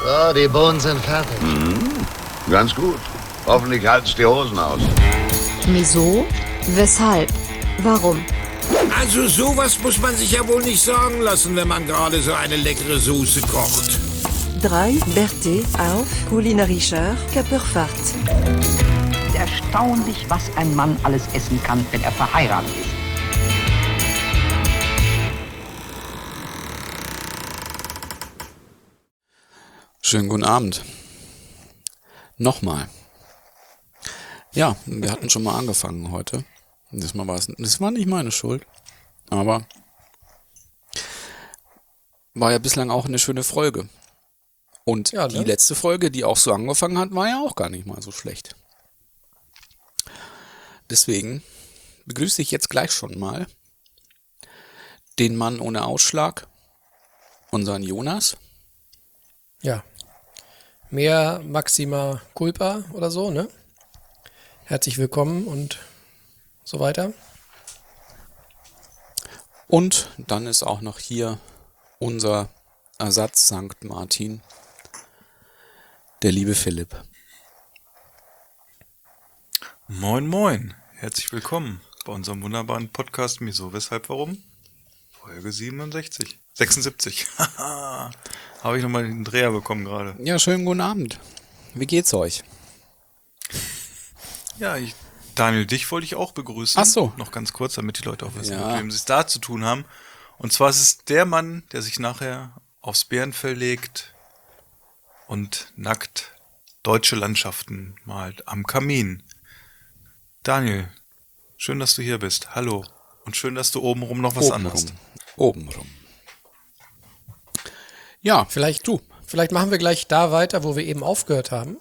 So, die Bohnen sind fertig. Ganz gut. Hoffentlich halt's die Hosen aus. Wieso? Weshalb? Warum? Also sowas muss man sich ja wohl nicht sagen lassen, wenn man gerade so eine leckere Soße kocht. 3 Berthe auf kulinarischer Körperfahrt. Erstaunlich, was ein Mann alles essen kann, wenn er verheiratet ist. Schönen guten Abend. Nochmal. Ja, wir hatten schon mal angefangen heute. Das war nicht meine Schuld. Aber war ja bislang auch eine schöne Folge. Und ja, die letzte Folge, die auch so angefangen hat, war ja auch gar nicht mal so schlecht. Deswegen begrüße ich jetzt gleich schon mal den Mann ohne Ausschlag, unseren Jonas. Ja, mehr Maxima Culpa oder so, ne? Herzlich willkommen und so weiter. Und dann ist auch noch hier unser Ersatz St. Martin, der liebe Philipp. Moin, moin. Herzlich willkommen bei unserem wunderbaren Podcast Wieso, Weshalb, Warum? Folge 77. 76. Habe ich nochmal den Dreher bekommen gerade. Ja, schönen guten Abend. Wie geht's euch? Ja, Daniel, dich wollte ich auch begrüßen. Ach so. Noch ganz kurz, damit die Leute auch wissen, mit wem sie es da zu tun haben. Und zwar ist es der Mann, der sich nachher aufs Bärenfell legt und nackt deutsche Landschaften malt am Kamin. Daniel, schön, dass du hier bist. Hallo. Und schön, dass du obenrum noch was anhast. Obenrum. Ja, Vielleicht machen wir gleich da weiter, wo wir eben aufgehört haben.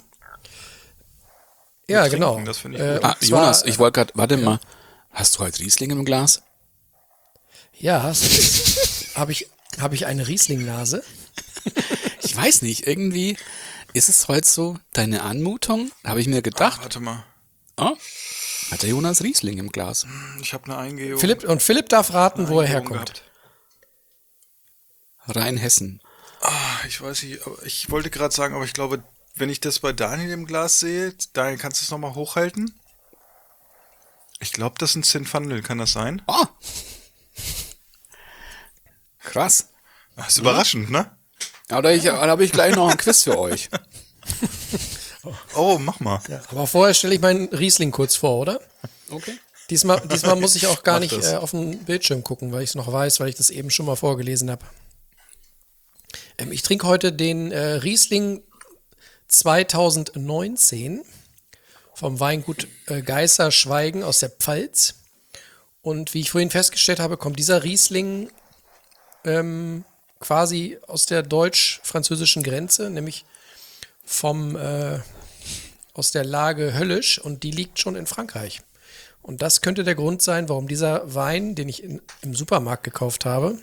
Ja, genau. Das finde ich gut. Jonas, ich wollte gerade, warte mal, hast du halt Riesling im Glas? Ja, habe ich eine Riesling-Nase? Ich weiß nicht, irgendwie ist es heute so deine Anmutung, habe ich mir gedacht. Warte mal. Oh, hat der Jonas Riesling im Glas? Ich habe eine Eingehung. Philipp darf raten, wo er herkommt. Rheinhessen. Ich weiß nicht, ich wollte gerade sagen, aber ich glaube, wenn ich das bei Daniel im Glas sehe, Daniel, kannst du es nochmal hochhalten? Ich glaube, das ist ein Zinfandel, kann das sein? Oh. Krass. Das ist überraschend, ne? Aber da habe ich gleich noch ein Quiz für euch. Oh, mach mal. Ja, aber vorher stelle ich meinen Riesling kurz vor, oder? Okay. Diesmal muss ich auch gar nicht auf den Bildschirm gucken, weil ich es noch weiß, weil ich das eben schon mal vorgelesen habe. Ich trinke heute den Riesling 2019 vom Weingut Geisser Schweigen aus der Pfalz. Und wie ich vorhin festgestellt habe, kommt dieser Riesling quasi aus der deutsch-französischen Grenze, nämlich aus der Lage Höllisch, und die liegt schon in Frankreich. Und das könnte der Grund sein, warum dieser Wein, den ich im Supermarkt gekauft habe,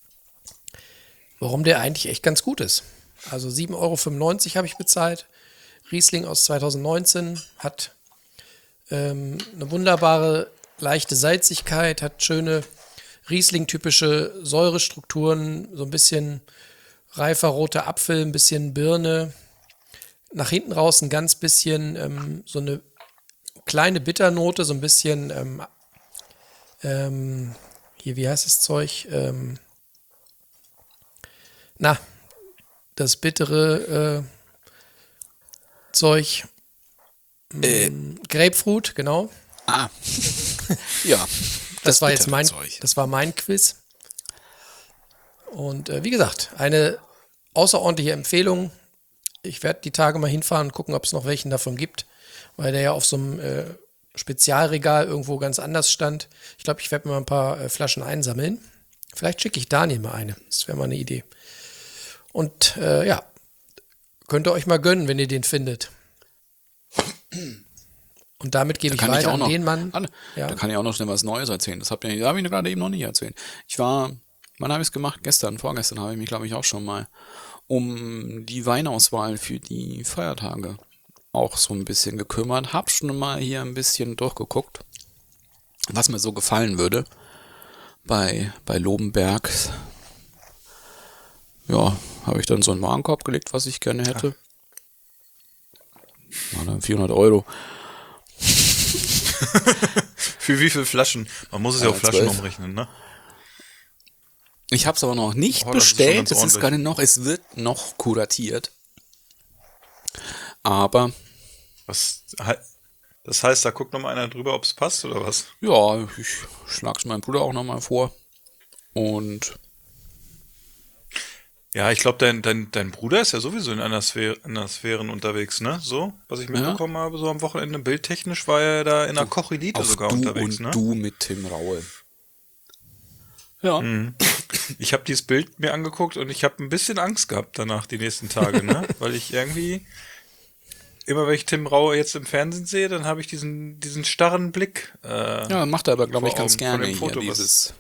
warum der eigentlich echt ganz gut ist. Also 7,95 € habe ich bezahlt. Riesling aus 2019 hat eine wunderbare, leichte Salzigkeit, hat schöne Riesling-typische Säurestrukturen, so ein bisschen reifer roter Apfel, ein bisschen Birne. Nach hinten raus ein ganz bisschen so eine kleine Bitternote, so ein bisschen hier, wie heißt das Zeug? Das bittere Zeug. Grapefruit, genau. Ah. Ja. Das war mein Quiz. Und wie gesagt, eine außerordentliche Empfehlung. Ich werde die Tage mal hinfahren und gucken, ob es noch welchen davon gibt, weil der ja auf so einem Spezialregal irgendwo ganz anders stand. Ich glaube, ich werde mir mal ein paar Flaschen einsammeln. Vielleicht schicke ich Daniel mal eine. Das wäre mal eine Idee. Und ja, könnt ihr euch mal gönnen, wenn ihr den findet. Und damit gebe ich weiter an den Mann. Da kann ich auch noch schnell was Neues erzählen. Das habe ich gerade eben noch nicht erzählt. wann habe ich es gemacht? Vorgestern habe ich mich, glaube ich, auch schon mal um die Weinauswahl für die Feiertage auch so ein bisschen gekümmert. Hab schon mal hier ein bisschen durchgeguckt, was mir so gefallen würde bei Lobenberg. Ja, habe ich dann so einen Warenkorb gelegt, was ich gerne hätte. War dann 400 Euro. Für wie viele Flaschen? Man muss es ja auf Flaschen 12. umrechnen, ne? Ich habe es aber noch nicht Oh, das ist schon bestellt. ganz Es ist ordentlich. gerade noch, es wird noch kuratiert. Aber Das heißt, da guckt nochmal einer drüber, ob es passt oder was? ja, ich schlag's meinem Bruder auch nochmal vor. Und Ja, ich glaube, dein Bruder ist ja sowieso in einer Sphären unterwegs, ne? So, was ich mitbekommen habe, so am Wochenende. Bildtechnisch war er da in der Kochelite auch sogar du unterwegs, und ne? du mit Tim Raue. Ja. Ich habe dieses Bild mir angeguckt und ich habe ein bisschen Angst gehabt danach die nächsten Tage, ne? Weil ich irgendwie, immer wenn ich Tim Raue jetzt im Fernsehen sehe, dann habe ich diesen starren Blick. Ja, macht er aber, glaube ich, vor ganz Augen, gerne von dem Foto, hier, was-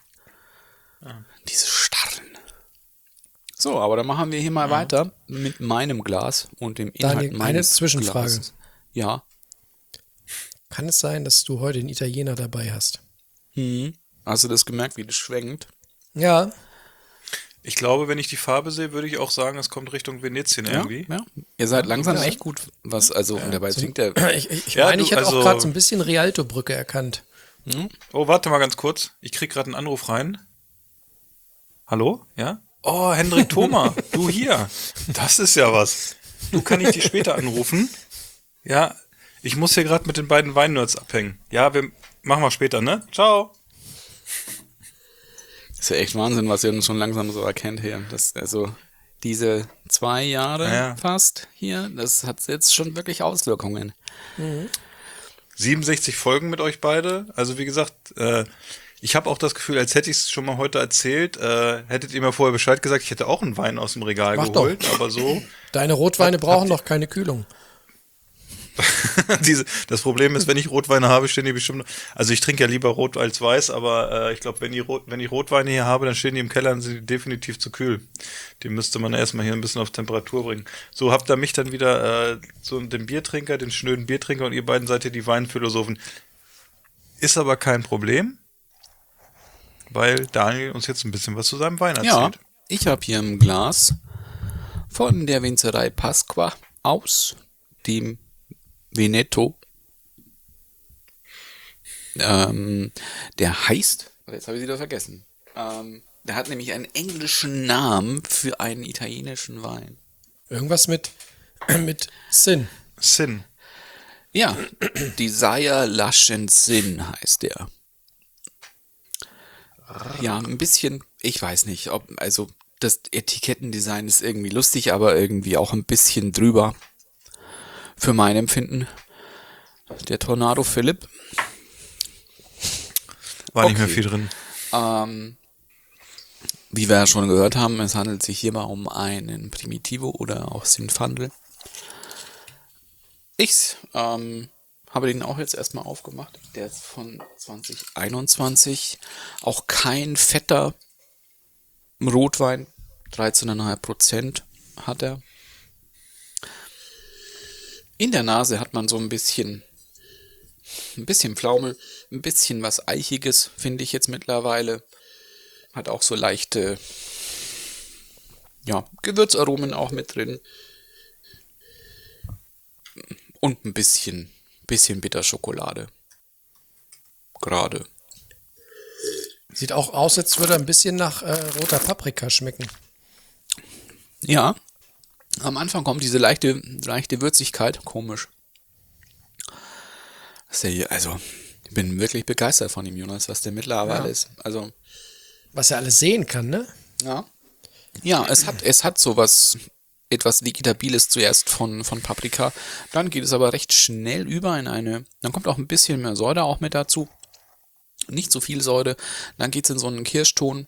diese Starren. So, aber dann machen wir hier mal weiter mit meinem Glas und dem Inhalt Daniel, eine meines Zwischenfrage. Glases. Ja. Kann es sein, dass du heute einen Italiener dabei hast? Hast du das gemerkt, wie das schwenkt? Ja. Ich glaube, wenn ich die Farbe sehe, würde ich auch sagen, es kommt Richtung Venetien irgendwie. Ja. Ihr seid langsam echt gut, was, also, und dabei trinkt der. Ich Ja, meine, du, ich hätte also- auch gerade so ein bisschen Rialto-Brücke erkannt. Oh, warte mal ganz kurz. Ich krieg gerade einen Anruf rein. Hallo? Ja? Oh, Hendrik Thoma, du hier. Das ist ja was. Du, kann ich dich später anrufen? Ja, ich muss hier gerade mit den beiden Weinnerds abhängen. Ja, machen wir später, ne? Ciao. Ist ja echt Wahnsinn, was ihr denn schon langsam so erkennt hier. Das, also, diese 2 Jahre Ja. fast hier, das hat jetzt schon wirklich Auswirkungen. 67 Folgen mit euch beide. Also wie gesagt, ich habe auch das Gefühl, als hätte ich es schon mal heute erzählt, hättet ihr mir vorher Bescheid gesagt, ich hätte auch einen Wein aus dem Regal Mach geholt, aber so. Deine Rotweine brauchen doch keine Kühlung. Das Problem ist, wenn ich Rotweine habe, stehen die bestimmt. Also ich trinke ja lieber Rot als Weiß, aber ich glaube, wenn ich Rotweine hier habe, dann stehen die im Keller und sind die definitiv zu kühl. Die müsste man erstmal hier ein bisschen auf Temperatur bringen. So habt ihr mich dann wieder so den Biertrinker, den schnöden Biertrinker, und ihr beiden seid hier die Weinphilosophen. Ist aber kein Problem, weil Daniel uns jetzt ein bisschen was zu seinem Wein Ja, erzählt. ich habe hier ein Glas von der Winzerei Pasqua aus dem Veneto. Der heißt, jetzt habe ich wieder vergessen. Der hat nämlich einen englischen Namen für einen italienischen Wein. Irgendwas mit Sinn. Sin. Ja, Desire Lush and Sin heißt der. Ja, ein bisschen, ich weiß nicht, also das Etikettendesign ist irgendwie lustig, aber irgendwie auch ein bisschen drüber. Für mein Empfinden. Der Tornado Philipp. War nicht mehr Okay. viel drin. Wie wir ja schon gehört haben, es handelt sich hierbei um einen Primitivo oder auch Zinfandel. Ich habe den auch jetzt erstmal aufgemacht. Der ist von 2021. Auch kein fetter Rotwein. 13,5% hat er. In der Nase hat man so ein bisschen Pflaume, ein bisschen was Eichiges, finde ich jetzt mittlerweile. Hat auch so leichte, ja, Gewürzaromen auch mit drin. Und ein bisschen Bitterschokolade. Gerade. Sieht auch aus, als würde er ein bisschen nach roter Paprika schmecken. Ja. Am Anfang kommt diese leichte Würzigkeit. Komisch. Also, ich bin wirklich begeistert von ihm, Jonas, was der mittlerweile ist. Also, Was er alles sehen kann, ne? ja. Ja, es hat sowas, etwas Vegetabiles zuerst von Paprika. Dann geht es aber recht schnell über in dann kommt auch ein bisschen mehr Säure auch mit dazu. Nicht so viel Säure. Dann geht es in so einen Kirschton.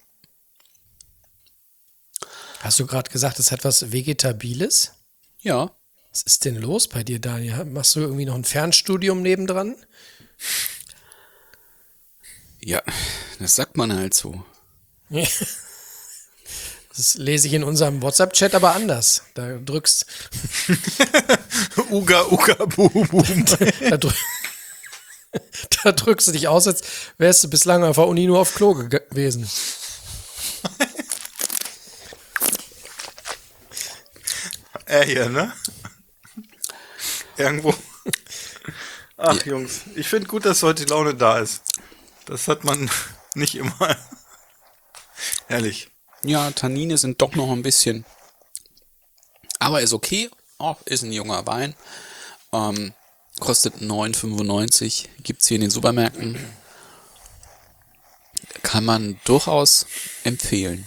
Hast du gerade gesagt, es hat was Vegetabiles? Ja. Was ist denn los bei dir, Daniel? Machst du irgendwie noch ein Fernstudium nebendran? Ja, das sagt man halt so. Das lese ich in unserem WhatsApp-Chat aber anders. Da drückst Uga, boom, boom. da drückst du dich aus, als wärst du bislang auf der Uni nur auf Klo gewesen. Hier, ne? Irgendwo. Ach, Jungs. Ich finde gut, dass heute die Laune da ist. Das hat man nicht immer. Herrlich. Ja, Tannine sind doch noch ein bisschen. Aber ist okay. Oh, ist ein junger Wein. Kostet 9,95. Gibt's hier in den Supermärkten. Kann man durchaus empfehlen.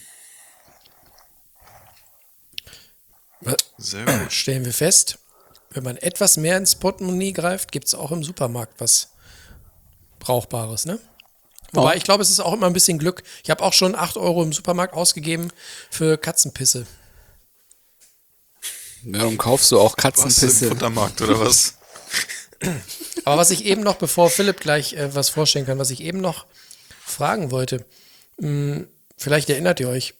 Sehr gut. Stellen wir fest, wenn man etwas mehr ins Portemonnaie greift, gibt es auch im Supermarkt was Brauchbares, ne? Wobei, ich glaube, es ist auch immer ein bisschen Glück. Ich habe auch schon 8 Euro im Supermarkt ausgegeben für Katzenpisse. Warum kaufst du auch Was im Katzenpisse? Futtermarkt oder was? Aber was ich eben noch, bevor Philipp gleich was vorstellen kann, was ich eben noch fragen wollte, vielleicht erinnert ihr euch,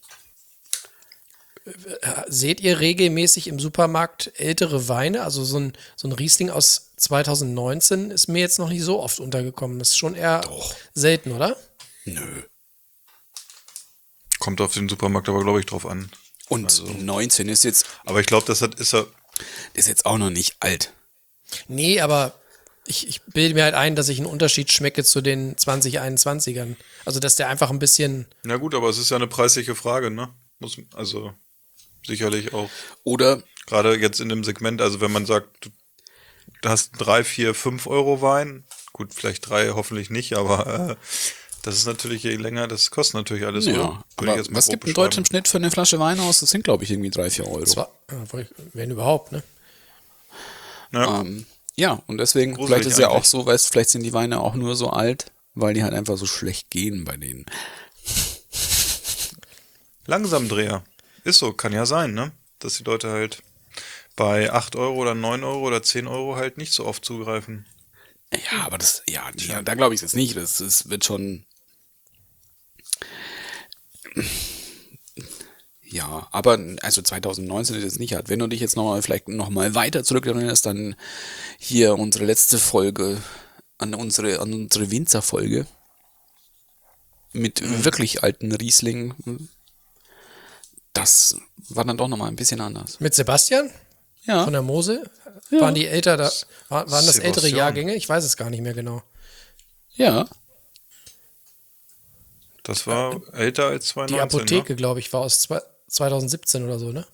seht ihr regelmäßig im Supermarkt ältere Weine? Also so ein Riesling aus 2019 ist mir jetzt noch nicht so oft untergekommen. Das ist schon eher selten, oder? Nö. Kommt auf den Supermarkt aber, glaube ich, drauf an. Und 19 ist jetzt Aber ich glaube, ist er. ist jetzt auch noch nicht alt. Nee, aber ich bilde mir halt ein, dass ich einen Unterschied schmecke zu den 2021ern. Also, dass der einfach ein bisschen... Na gut, aber es ist ja eine preisliche Frage, ne? Also sicherlich auch. Oder Gerade jetzt in dem Segment, also wenn man sagt, du hast 3, 4, 5 Euro Wein, gut, vielleicht 3 hoffentlich nicht, aber das ist natürlich, je länger, das kostet natürlich alles. ja, Würde ich aber jetzt mal was grob gibt ein Deutsch im beschreiben. Schnitt für eine Flasche Wein aus? Das sind, glaube ich, irgendwie 3-4 Euro. Wenn überhaupt, ne? Ja. Ja, und deswegen, Gruselig vielleicht ist es ja auch eigentlich. so, weißt, vielleicht sind die Weine auch nur so alt, weil die halt einfach so schlecht gehen bei denen. Langsamdreher. Ist so, kann ja sein, ne? Dass die Leute halt bei 8 Euro oder 9 Euro oder 10 Euro halt nicht so oft zugreifen. Ja, aber das, ja, da glaube ich es jetzt nicht. Das wird schon. Ja, aber also 2019 ist jetzt nicht alt. Wenn du dich jetzt vielleicht noch mal weiter zurückerinnerst, dann hier unsere letzte Folge, an unsere Winzerfolge mit wirklich alten Riesling. Das war dann doch noch mal ein bisschen anders. Mit Sebastian Ja, von der Mosel? Waren die älter da? Waren das ältere Sebastian. Jahrgänge? Ich weiß es gar nicht mehr genau. ja. Das war älter als 2019. Die Apotheke, glaube ich, war aus 2017 oder so, ne?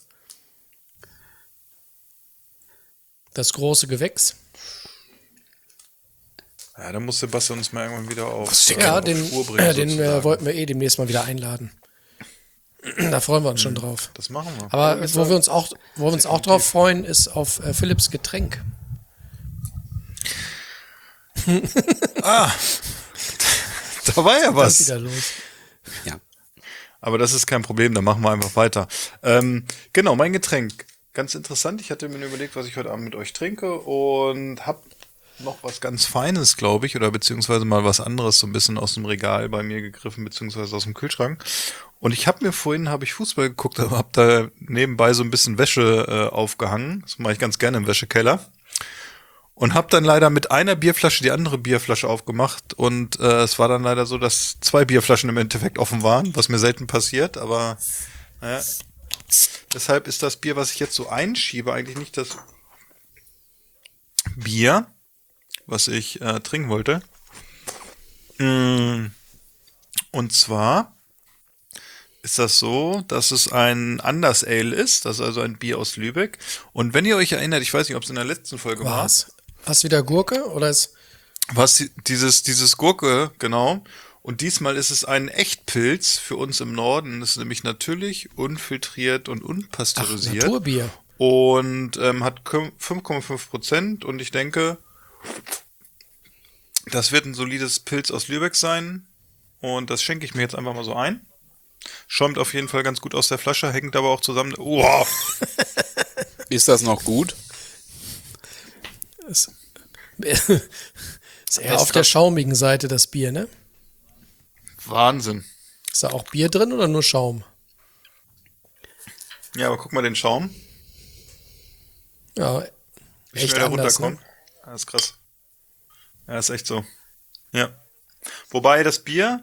Das große Gewächs. Ne? Ja, da muss Sebastian uns mal irgendwann wieder auf Ja, den Spur bringen. sozusagen. wollten wir demnächst mal wieder einladen. Da freuen wir uns schon drauf. Das machen wir. Aber wo wir uns auch drauf freuen, ist auf Philipps Getränk. Da war ja Was was. wieder los? Ja. Aber das ist kein Problem, da machen wir einfach weiter. Genau, mein Getränk. Ganz interessant. Ich hatte mir überlegt, was ich heute Abend mit euch trinke und habe noch was ganz Feines, glaube ich, oder beziehungsweise mal was anderes so ein bisschen aus dem Regal bei mir gegriffen, beziehungsweise aus dem Kühlschrank. Und ich habe mir vorhin, habe ich Fußball geguckt, aber habe da nebenbei so ein bisschen Wäsche aufgehangen. Das mache ich ganz gerne im Wäschekeller. Und habe dann leider mit einer Bierflasche die andere Bierflasche aufgemacht. Und es war dann leider so, dass 2 Bierflaschen im Endeffekt offen waren, was mir selten passiert. Aber naja, deshalb ist das Bier, was ich jetzt so einschiebe, eigentlich nicht das Bier, was ich trinken wollte. Und zwar ist das so, dass es ein Anders Ale ist. Das ist also ein Bier aus Lübeck. Und wenn ihr euch erinnert, ich weiß nicht, ob es in der letzten Folge war. Was? Hast du wieder Gurke oder ist Was dieses Gurke, genau. Und diesmal ist es ein Echtpilz für uns im Norden. Das ist nämlich natürlich unfiltriert und unpasteurisiert. Naturbier? Und hat 5,5%. Und ich denke, das wird ein solides Pilz aus Lübeck sein. Und das schenke ich mir jetzt einfach mal so ein. Schäumt auf jeden Fall ganz gut aus der Flasche, hängt aber auch zusammen. Wow. Ist das noch gut? ist eher auf der schaumigen Seite das Bier, ne? Wahnsinn. Ist da auch Bier drin oder nur Schaum? Ja, aber guck mal den Schaum. Ja, Wie echt schnell der anders, runterkommt. ne? Ja, ist krass. Ja, ist echt so. Ja. Wobei das Bier,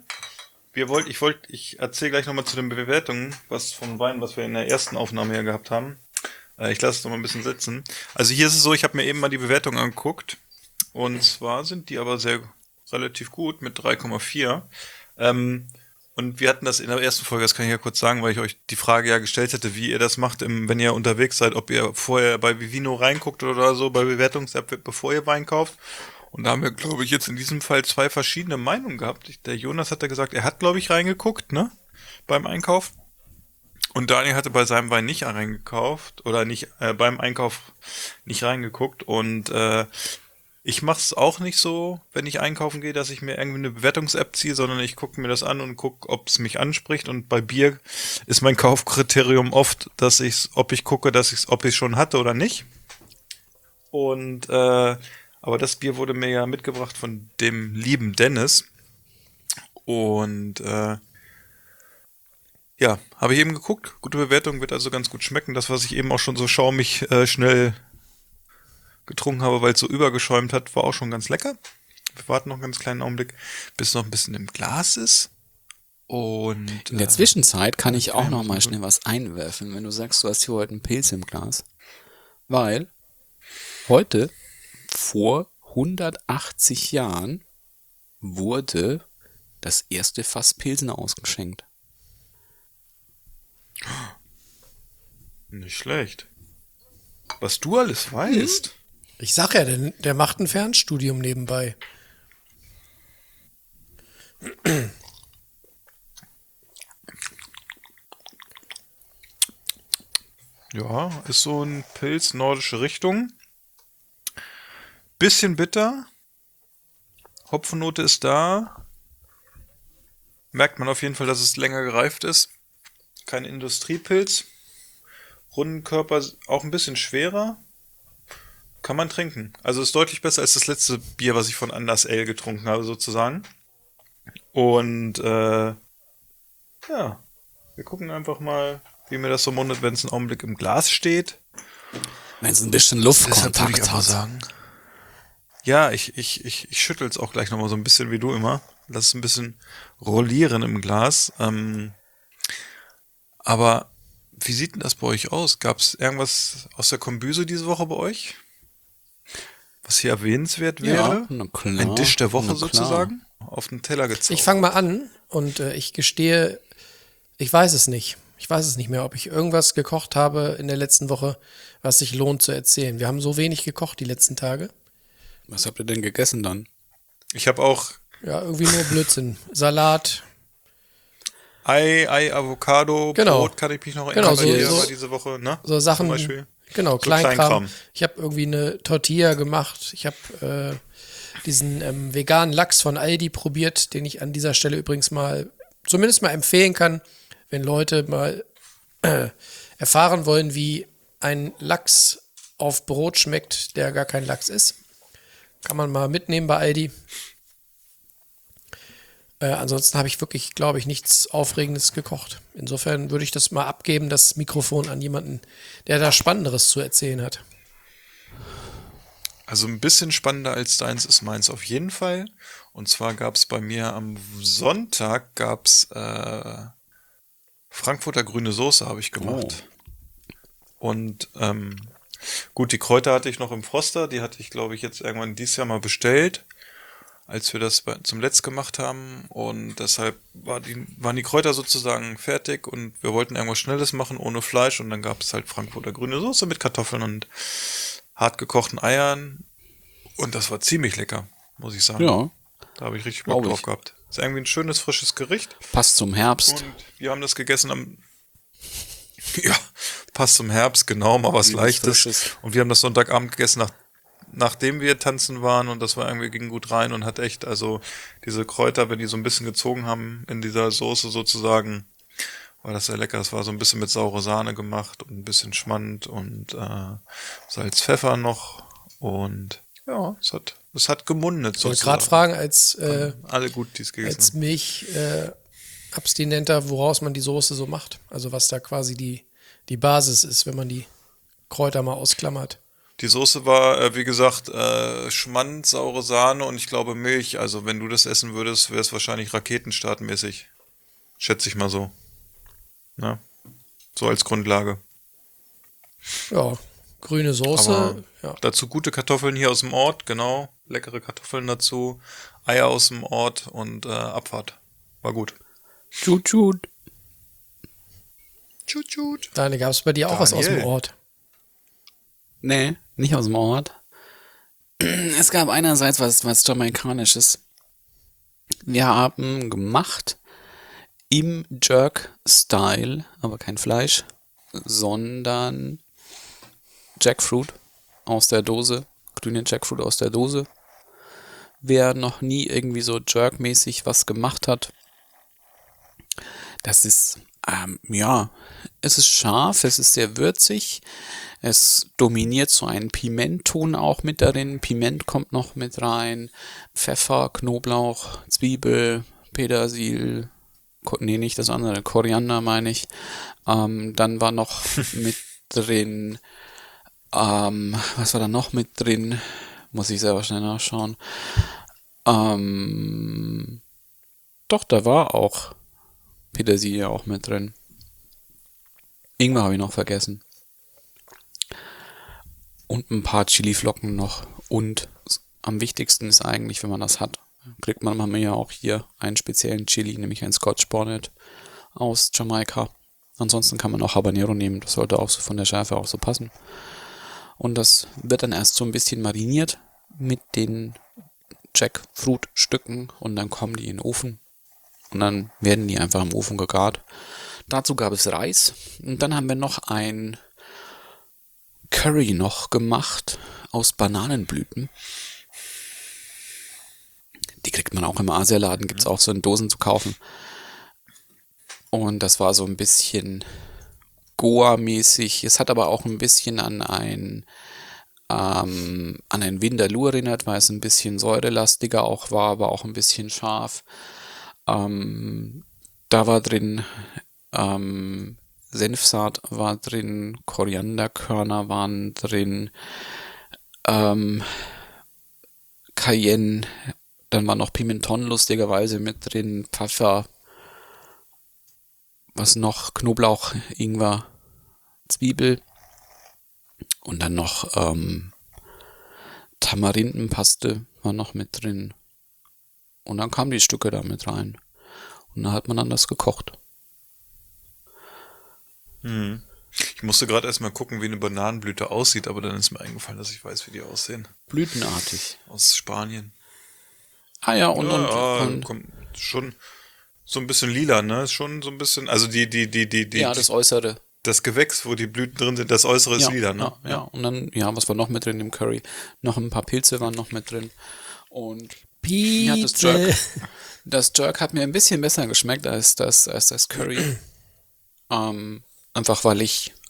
ich erzähle gleich nochmal zu den Bewertungen, was vom Wein, was wir in der ersten Aufnahme hier gehabt haben. Ich lasse es noch mal ein bisschen sitzen. Also hier ist es so, ich habe mir eben mal die Bewertung angeguckt. Und zwar sind die aber relativ gut mit 3,4. Und wir hatten das in der ersten Folge, das kann ich ja kurz sagen, weil ich euch die Frage ja gestellt hätte, wie ihr das macht, wenn ihr unterwegs seid, ob ihr vorher bei Vivino reinguckt oder so, bei Bewertungs-App, bevor ihr Wein kauft. Und da haben wir, glaube ich, jetzt in diesem Fall 2 verschiedene Meinungen gehabt. Der Jonas hat ja gesagt, er hat, glaube ich, reingeguckt, ne? Beim Einkauf. Und Daniel hatte bei seinem Wein nicht reingekauft oder nicht beim Einkauf nicht reingeguckt. Und ich mache es auch nicht so, wenn ich einkaufen gehe, dass ich mir irgendwie eine Bewertungs-App ziehe, sondern ich gucke mir das an und gucke, ob es mich anspricht. Und bei Bier ist mein Kaufkriterium oft, ob ich gucke, ob ich schon hatte oder nicht. Und aber das Bier wurde mir ja mitgebracht von dem lieben Dennis. Und ja, habe ich eben geguckt. Gute Bewertung, wird also ganz gut schmecken. Das, was ich eben auch schon so schaumig schnell getrunken habe, weil es so übergeschäumt hat, war auch schon ganz lecker. Wir warten noch einen ganz kleinen Augenblick, bis es noch ein bisschen im Glas ist. Und in der Zwischenzeit kann ich auch noch mal schnell was einwerfen, wenn du sagst, du hast hier heute einen Pilz im Glas. Weil heute, vor 180 Jahren, wurde das erste Fass Pilsner ausgeschenkt. Nicht schlecht. Was du alles weißt. Ich sag ja, der macht ein Fernstudium nebenbei. Ja, ist so ein Pilz, nordische Richtung. Bisschen bitter. Hopfennote ist da. Merkt man auf jeden Fall, dass es länger gereift ist. Kein Industriepilz. Runden Körper, auch ein bisschen schwerer. Kann man trinken. Also ist deutlich besser als das letzte Bier, was ich von Anders Ale getrunken habe, sozusagen. Und ja, wir gucken einfach mal, wie mir das so mundet, wenn es einen Augenblick im Glas steht. Wenn es ein bisschen Luftkontakt hat. Sagen. Ja, ich schüttel es auch gleich nochmal so ein bisschen wie du immer. Lass es ein bisschen rollieren im Glas. Aber wie sieht denn das bei euch aus? Gab es irgendwas aus der Kombüse diese Woche bei euch? Was hier erwähnenswert wäre? Ja, klar, ein Dish der Woche sozusagen? Auf den Teller gezaubert. Ich fange mal an und ich gestehe, ich weiß es nicht. Ich weiß es nicht mehr, ob ich irgendwas gekocht habe in der letzten Woche, was sich lohnt zu erzählen. Wir haben so wenig gekocht die letzten Tage. Was habt ihr denn gegessen dann? Ich habe auch Ja, irgendwie nur Blödsinn. Salat. Ei, Avocado, Genau. Brot kann ich mich noch erinnern. Genau, bei dir so war diese Woche, ne? So Sachen. Zum Beispiel. Genau, So Kleinkram. Kleinkram. Ich habe irgendwie eine Tortilla gemacht. Ich habe diesen veganen Lachs von Aldi probiert, den ich an dieser Stelle übrigens zumindest mal empfehlen kann, wenn Leute mal erfahren wollen, wie ein Lachs auf Brot schmeckt, der gar kein Lachs ist. Kann man mal mitnehmen bei Aldi. Ansonsten habe ich wirklich, glaube ich, nichts Aufregendes gekocht. Insofern würde ich das mal abgeben, das Mikrofon an jemanden, der da Spannenderes zu erzählen hat. Also ein bisschen spannender als deins ist meins auf jeden Fall. Und zwar gab es bei mir am Sonntag Frankfurter grüne Soße habe ich gemacht. Und gut, die Kräuter hatte ich noch im Froster. Die hatte ich, glaube ich, jetzt irgendwann dieses Jahr mal bestellt, als wir das zum Letzt gemacht haben. Und deshalb waren die Kräuter sozusagen fertig und wir wollten irgendwas Schnelles machen ohne Fleisch. Und dann gab es halt Frankfurter grüne Soße mit Kartoffeln und hart gekochten Eiern. Und das war ziemlich lecker, muss ich sagen. Ja. Da habe ich richtig Bock drauf gehabt. Ist irgendwie ein schönes, frisches Gericht. Passt zum Herbst. Und wir haben das gegessen ja, passt zum Herbst, genau, mal was Leichtes. Frisches. Und wir haben das Sonntagabend gegessen, nachdem wir tanzen waren und das war irgendwie, ging gut rein und hat echt, also diese Kräuter, wenn die so ein bisschen gezogen haben in dieser Soße sozusagen, war das sehr lecker. Das war so ein bisschen mit saure Sahne gemacht und ein bisschen Schmand und Salz, Pfeffer noch und ja, es hat gemundet. Ich wollte gerade fragen, als alle gut, die es gegessen haben. Milch Abstinenter, woraus man die Soße so macht. Also was da quasi die Basis ist, wenn man die Kräuter mal ausklammert. Die Soße war, wie gesagt, Schmand, saure Sahne und ich glaube Milch. Also wenn du das essen würdest, wäre es wahrscheinlich raketenstartmäßig. Schätze ich mal so. Na? So als Grundlage. Ja, grüne Soße. Aber Ja. dazu gute Kartoffeln hier aus dem Ort, genau. Leckere Kartoffeln dazu. Eier aus dem Ort und Abfahrt. War gut. Tschut, tschut. Tschut, tschut. Daniel, gab es bei dir auch was aus dem Daniel. Ort? Nee, nicht aus dem Ort. Es gab einerseits was Jamaikanisches. Wir haben gemacht im Jerk-Style, aber kein Fleisch, sondern Jackfruit aus der Dose, grüne Jackfruit aus der Dose. Wer noch nie irgendwie so Jerk-mäßig was gemacht hat, das ist, es ist scharf, es ist sehr würzig, es dominiert so einen Pimentton auch mit darin, Piment kommt noch mit rein, Pfeffer, Knoblauch, Zwiebel, Petersil, nee, nicht das andere, Koriander meine ich, dann war noch mit drin, was war da noch mit drin, muss ich selber schnell nachschauen, doch, da war auch Petersilie auch mit drin. Ingwer habe ich noch vergessen. Und ein paar Chiliflocken noch. Und am wichtigsten ist eigentlich, wenn man das hat, kriegt man ja auch hier einen speziellen Chili, nämlich ein Scotch Bonnet aus Jamaika. Ansonsten kann man auch Habanero nehmen. Das sollte auch so von der Schärfe auch so passen. Und das wird dann erst so ein bisschen mariniert mit den Jackfruit-Stücken und dann kommen die in den Ofen. Und dann werden die einfach im Ofen gegart. Dazu gab es Reis. Und dann haben wir noch ein Curry noch gemacht aus Bananenblüten. Die kriegt man auch im Asialaden. Gibt es auch so in Dosen zu kaufen. Und das war so ein bisschen Goa-mäßig. Es hat aber auch ein bisschen an ein Vindaloo erinnert, weil es ein bisschen säurelastiger auch war, aber auch ein bisschen scharf. Da war drin Senfsaat war drin, Korianderkörner waren drin, Cayenne, dann war noch Pimenton lustigerweise mit drin, Pfeffer, was noch, Knoblauch, Ingwer, Zwiebel und dann noch Tamarindenpaste war noch mit drin. Und dann kamen die Stücke da mit rein. Und da hat man dann das gekocht. Ich musste gerade erstmal gucken, wie eine Bananenblüte aussieht, aber dann ist mir eingefallen, dass ich weiß, wie die aussehen. Blütenartig. Aus Spanien. Ah ja, und Kommt schon so ein bisschen lila, ne? Ist schon so ein bisschen, also das Äußere. Das Gewächs, wo die Blüten drin sind, das Äußere ist lila, ne? Ja. Und dann, was war noch mit drin im Curry? Noch ein paar Pilze waren noch mit drin. Und ja, das Jerk hat mir ein bisschen besser geschmeckt als das Curry. Einfach weil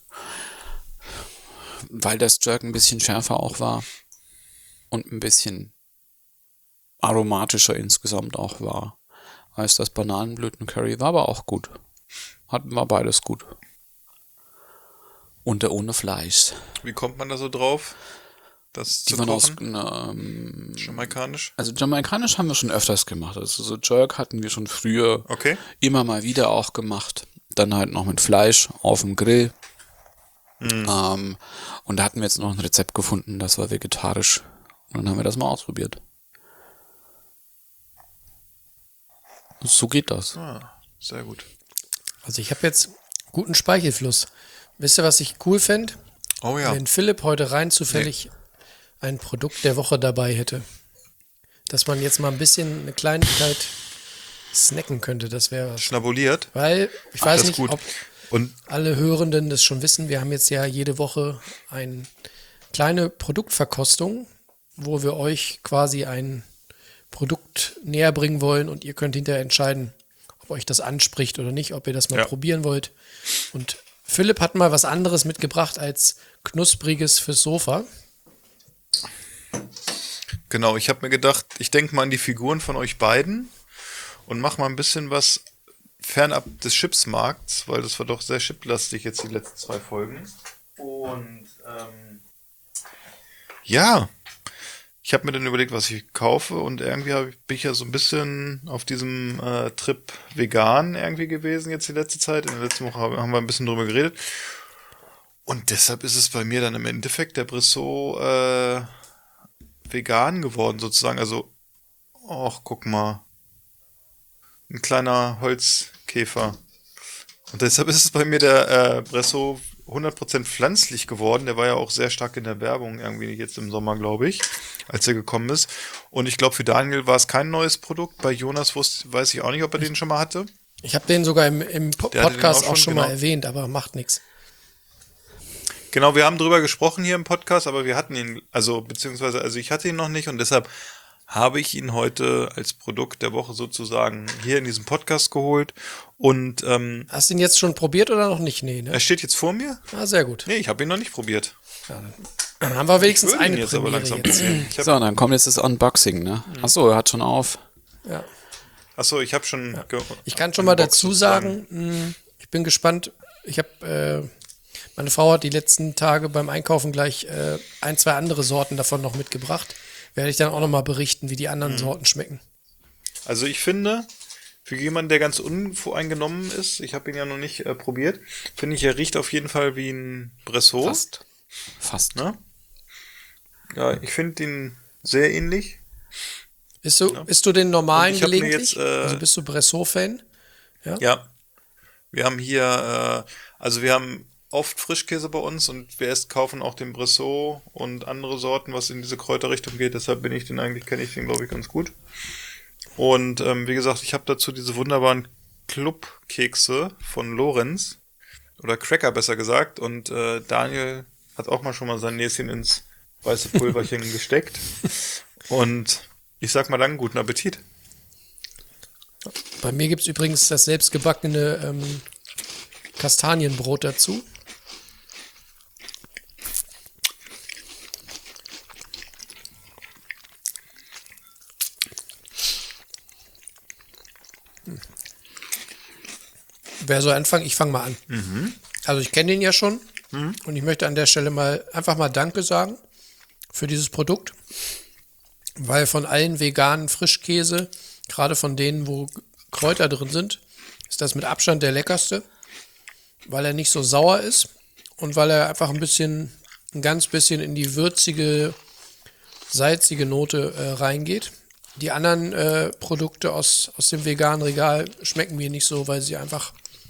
das Jerk ein bisschen schärfer auch war und ein bisschen aromatischer insgesamt auch war als das Bananenblüten-Curry. War aber auch gut. War beides gut. Und der ohne Fleisch. Wie kommt man da so drauf? Das Die zu waren kochen? aus Jamaikanisch? Also jamaikanisch haben wir schon öfters gemacht. Also so Jerk hatten wir schon früher immer mal wieder auch gemacht. Dann halt noch mit Fleisch auf dem Grill. Und da hatten wir jetzt noch ein Rezept gefunden, das war vegetarisch. Und dann haben wir das mal ausprobiert. So geht das. Sehr gut. Also ich habe jetzt guten Speichelfluss. Wisst ihr, was ich cool fände? Oh ja. Wenn Philipp heute rein zufällig ein Produkt der Woche dabei hätte. Dass man jetzt mal ein bisschen eine Kleinigkeit snacken könnte, das wäre was. Schnabuliert? Weil, ich weiß das nicht, gut. ob Und alle Hörenden das schon wissen, wir haben jetzt ja jede Woche eine kleine Produktverkostung, wo wir euch quasi ein Produkt näher bringen wollen und ihr könnt hinterher entscheiden, ob euch das anspricht oder nicht, ob ihr das mal probieren wollt. Und Philipp hat mal was anderes mitgebracht als Knuspriges fürs Sofa. genau, ich habe mir gedacht, ich denke mal an die Figuren von euch beiden und mach mal ein bisschen was fernab des Chipsmarkts, weil das war doch sehr chiplastig jetzt die letzten 2 Folgen. Und ich habe mir dann überlegt, was ich kaufe und irgendwie bin ich ja so ein bisschen auf diesem Trip vegan irgendwie gewesen jetzt die letzte Zeit. In der letzten Woche haben wir ein bisschen drüber geredet. Und deshalb ist es bei mir dann im Endeffekt der Brissot vegan geworden sozusagen. Also, ach, guck mal. Ein kleiner Holzkäfer. Und deshalb ist es bei mir der Brissot 100% pflanzlich geworden. Der war ja auch sehr stark in der Werbung irgendwie jetzt im Sommer, glaube ich, als er gekommen ist. Und ich glaube, für Daniel war es kein neues Produkt. Bei Jonas weiß ich auch nicht, ob er den schon mal hatte. Ich habe den sogar im Podcast auch schon mal erwähnt, aber macht nichts. Genau, wir haben drüber gesprochen hier im Podcast, aber wir hatten ihn, also ich hatte ihn noch nicht und deshalb habe ich ihn heute als Produkt der Woche sozusagen hier in diesem Podcast geholt und hast du ihn jetzt schon probiert oder noch nicht? Nee, ne? Er steht jetzt vor mir. Ah, sehr gut. Nee, ich habe ihn noch nicht probiert. Ja, dann haben wir wenigstens Ich würde ihn eine jetzt aber Premiere langsam jetzt. So, dann kommt jetzt das Unboxing, ne? Achso, er hat schon auf. Ja. Achso, ich habe schon... Ich kann schon mal dazu sagen, ich bin gespannt. Meine Frau hat die letzten Tage beim Einkaufen gleich 1, 2 andere Sorten davon noch mitgebracht. Werde ich dann auch noch mal berichten, wie die anderen Sorten schmecken. Also ich finde, für jemanden, der ganz unvoreingenommen ist, ich habe ihn ja noch nicht probiert, finde ich, er riecht auf jeden Fall wie ein Bressot. Fast. Ne? Ja, ich finde ihn sehr ähnlich. Isst du den normalen Und ich hab mir gelegentlich? jetzt, Also bist du Bressot-Fan? Ja. Wir haben hier, wir haben oft Frischkäse bei uns und wir kaufen auch den Bressot und andere Sorten, was in diese Kräuterrichtung geht. Deshalb kenne ich den, glaube ich, ganz gut. Und wie gesagt, ich habe dazu diese wunderbaren Clubkekse von Lorenz oder Cracker besser gesagt. Und Daniel hat auch mal schon mal sein Näschen ins weiße Pulverchen gesteckt. Und ich sag mal dann, guten Appetit. Bei mir gibt es übrigens das selbstgebackene Kastanienbrot dazu. Wer soll anfangen? Ich fange mal an. Also ich kenne den ja schon und ich möchte an der Stelle einfach mal Danke sagen für dieses Produkt, weil von allen veganen Frischkäse, gerade von denen, wo Kräuter drin sind, ist das mit Abstand der leckerste, weil er nicht so sauer ist und weil er einfach ein ganz bisschen in die würzige, salzige Note reingeht. Die anderen Produkte aus dem veganen Regal schmecken mir nicht so, weil sie einfach,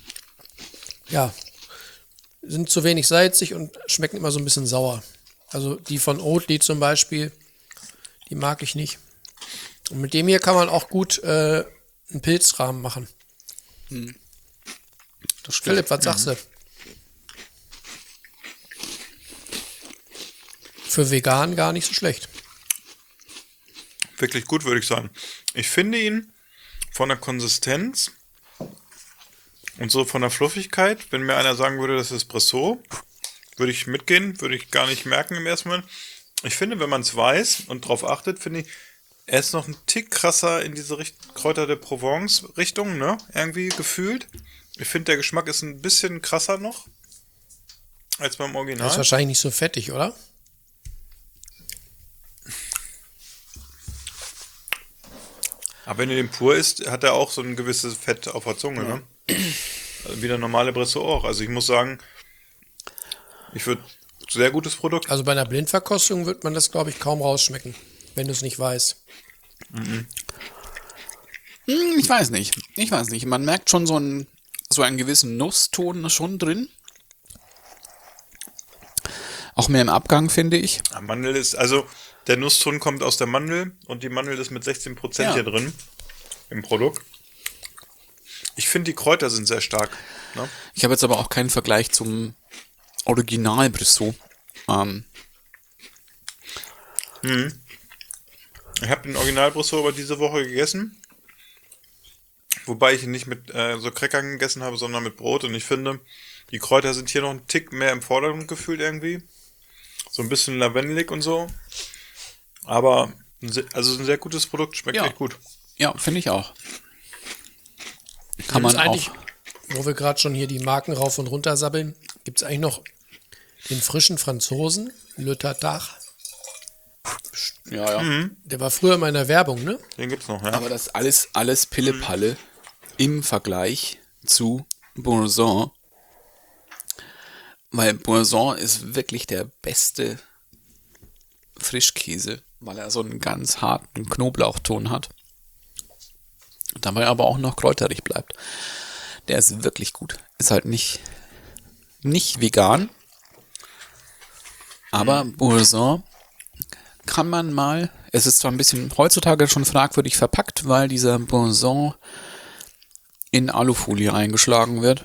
sind zu wenig salzig und schmecken immer so ein bisschen sauer. Also die von Oatly zum Beispiel, die mag ich nicht. Und mit dem hier kann man auch gut einen Pilzrahmen machen. Das stimmt. Philipp, was sagst du? Für vegan gar nicht so schlecht. Wirklich gut, würde ich sagen. Ich finde ihn von der Konsistenz und so von der Fluffigkeit, wenn mir einer sagen würde, das ist Bressot, würde ich mitgehen, würde ich gar nicht merken im ersten Moment. Ich finde, wenn man es weiß und drauf achtet, finde ich, er ist noch ein Tick krasser in diese Kräuter de Provence Richtung, ne? Irgendwie gefühlt. Ich finde, der Geschmack ist ein bisschen krasser noch als beim Original. Das ist wahrscheinlich nicht so fettig, oder? Aber wenn du den pur isst, hat er auch so ein gewisses Fett auf der Zunge, ne? Also wie der normale Bressot auch. Also ich muss sagen, sehr gutes Produkt. Also bei einer Blindverkostung wird man das, glaube ich, kaum rausschmecken, wenn du es nicht weißt. Ich weiß nicht. Man merkt schon so einen gewissen Nusston schon drin. Auch mehr im Abgang, finde ich. Mandel ist, also der Nusston kommt aus der Mandel und die Mandel ist mit 16% hier drin im Produkt. Ich finde, die Kräuter sind sehr stark. Ne? Ich habe jetzt aber auch keinen Vergleich zum Original Bressot. Ich habe den Original Bressot aber diese Woche gegessen. Wobei ich ihn nicht mit so Crackern gegessen habe, sondern mit Brot. Und ich finde, die Kräuter sind hier noch einen Tick mehr im Vordergrund gefühlt irgendwie. So ein bisschen lavendelig und so. Aber ein sehr gutes Produkt, schmeckt echt gut. Ja, finde ich auch. Kann man eigentlich, auch. wo wir gerade schon hier die Marken rauf und runter sabbeln, gibt es eigentlich noch den frischen Franzosen, Le Tartare. Ja. Der war früher mal in der Werbung, ne? Den gibt's noch, ja. Aber das alles Pille-Palle im Vergleich zu Boursin. Weil Boursin ist wirklich der beste Frischkäse, weil er so einen ganz harten Knoblauchton hat. Dabei aber auch noch kräuterig bleibt. Der ist wirklich gut. Ist halt nicht vegan. Aber Boursin kann man mal, es ist zwar ein bisschen heutzutage schon fragwürdig verpackt, weil dieser Boursin in Alufolie eingeschlagen wird.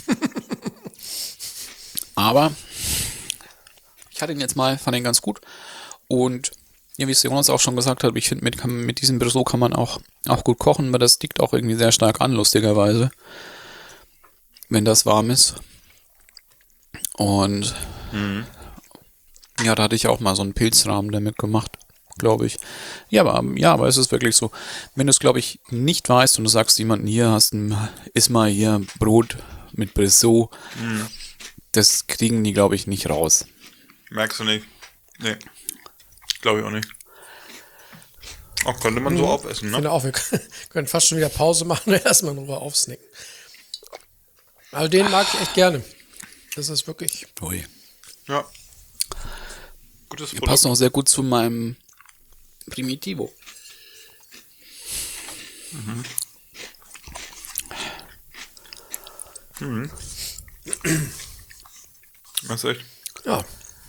Aber ich hatte ihn jetzt mal, fand ihn ganz gut. Und ja, wie es Jonas auch schon gesagt hat, ich finde, mit diesem Brissot kann man auch gut kochen, weil das dickt auch irgendwie sehr stark an, lustigerweise. Wenn das warm ist. Und ja, da hatte ich auch mal so einen Pilzrahmen damit gemacht, glaube ich. Ja, aber es ist wirklich so, wenn du es, glaube ich, nicht weißt und du sagst jemandem, hier iss mal hier Brot mit Brissot, das kriegen die, glaube ich, nicht raus. Merkst du nicht? Nee. Glaube ich auch nicht. Auch könnte man so aufessen, ne? Ich finde auch, wir können fast schon wieder Pause machen und erstmal in Ruhe aufsnacken. Also den mag ich echt gerne. Das ist wirklich... Ui. Ja. Gutes Produkt. Passt auch sehr gut zu meinem Primitivo. Das ist echt. Ja.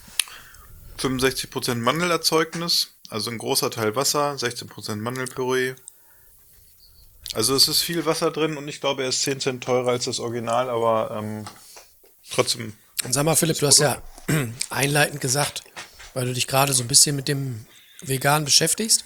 65% Mandelerzeugnis, also ein großer Teil Wasser, 16% Mandelpüree. Also es ist viel Wasser drin und ich glaube, er ist 10 Cent teurer als das Original, aber trotzdem. Und sag mal, Philipp, du hast ja einleitend gesagt, weil du dich gerade so ein bisschen mit dem Vegan beschäftigst.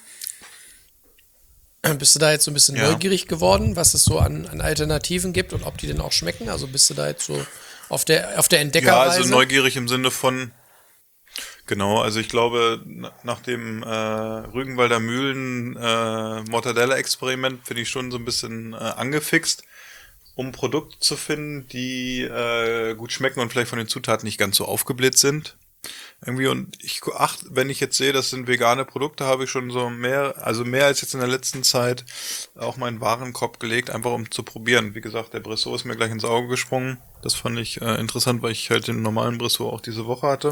Bist du da jetzt so ein bisschen neugierig geworden, was es so an Alternativen gibt und ob die denn auch schmecken? Also bist du da jetzt so auf der Entdeckerreise? Ja, also neugierig im Sinne von, genau, also ich glaube, nach dem Rügenwalder Mühlen Mortadella-Experiment bin ich schon so ein bisschen angefixt, um Produkte zu finden, die gut schmecken und vielleicht von den Zutaten nicht ganz so aufgebläht sind. Irgendwie, und wenn ich jetzt sehe, das sind vegane Produkte, habe ich schon so mehr als jetzt in der letzten Zeit auch meinen Warenkorb gelegt, einfach um zu probieren. Wie gesagt, der Brissot ist mir gleich ins Auge gesprungen. Das fand ich interessant, weil ich halt den normalen Brissot auch diese Woche hatte.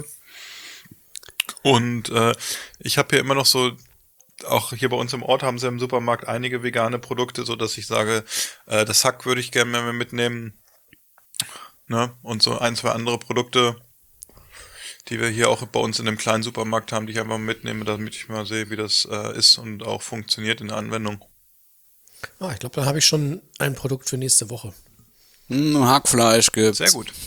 Und ich habe hier immer noch so, auch hier bei uns im Ort haben sie im Supermarkt einige vegane Produkte, so dass ich sage, das Hack würde ich gerne mehr mitnehmen. Ne? Und so 1, 2 andere Produkte, die wir hier auch bei uns in dem kleinen Supermarkt haben, die ich einfach mitnehme, damit ich mal sehe, wie das ist und auch funktioniert in der Anwendung. Ah, ich glaube, dann habe ich schon ein Produkt für nächste Woche. Hackfleisch gibt's. Sehr gut.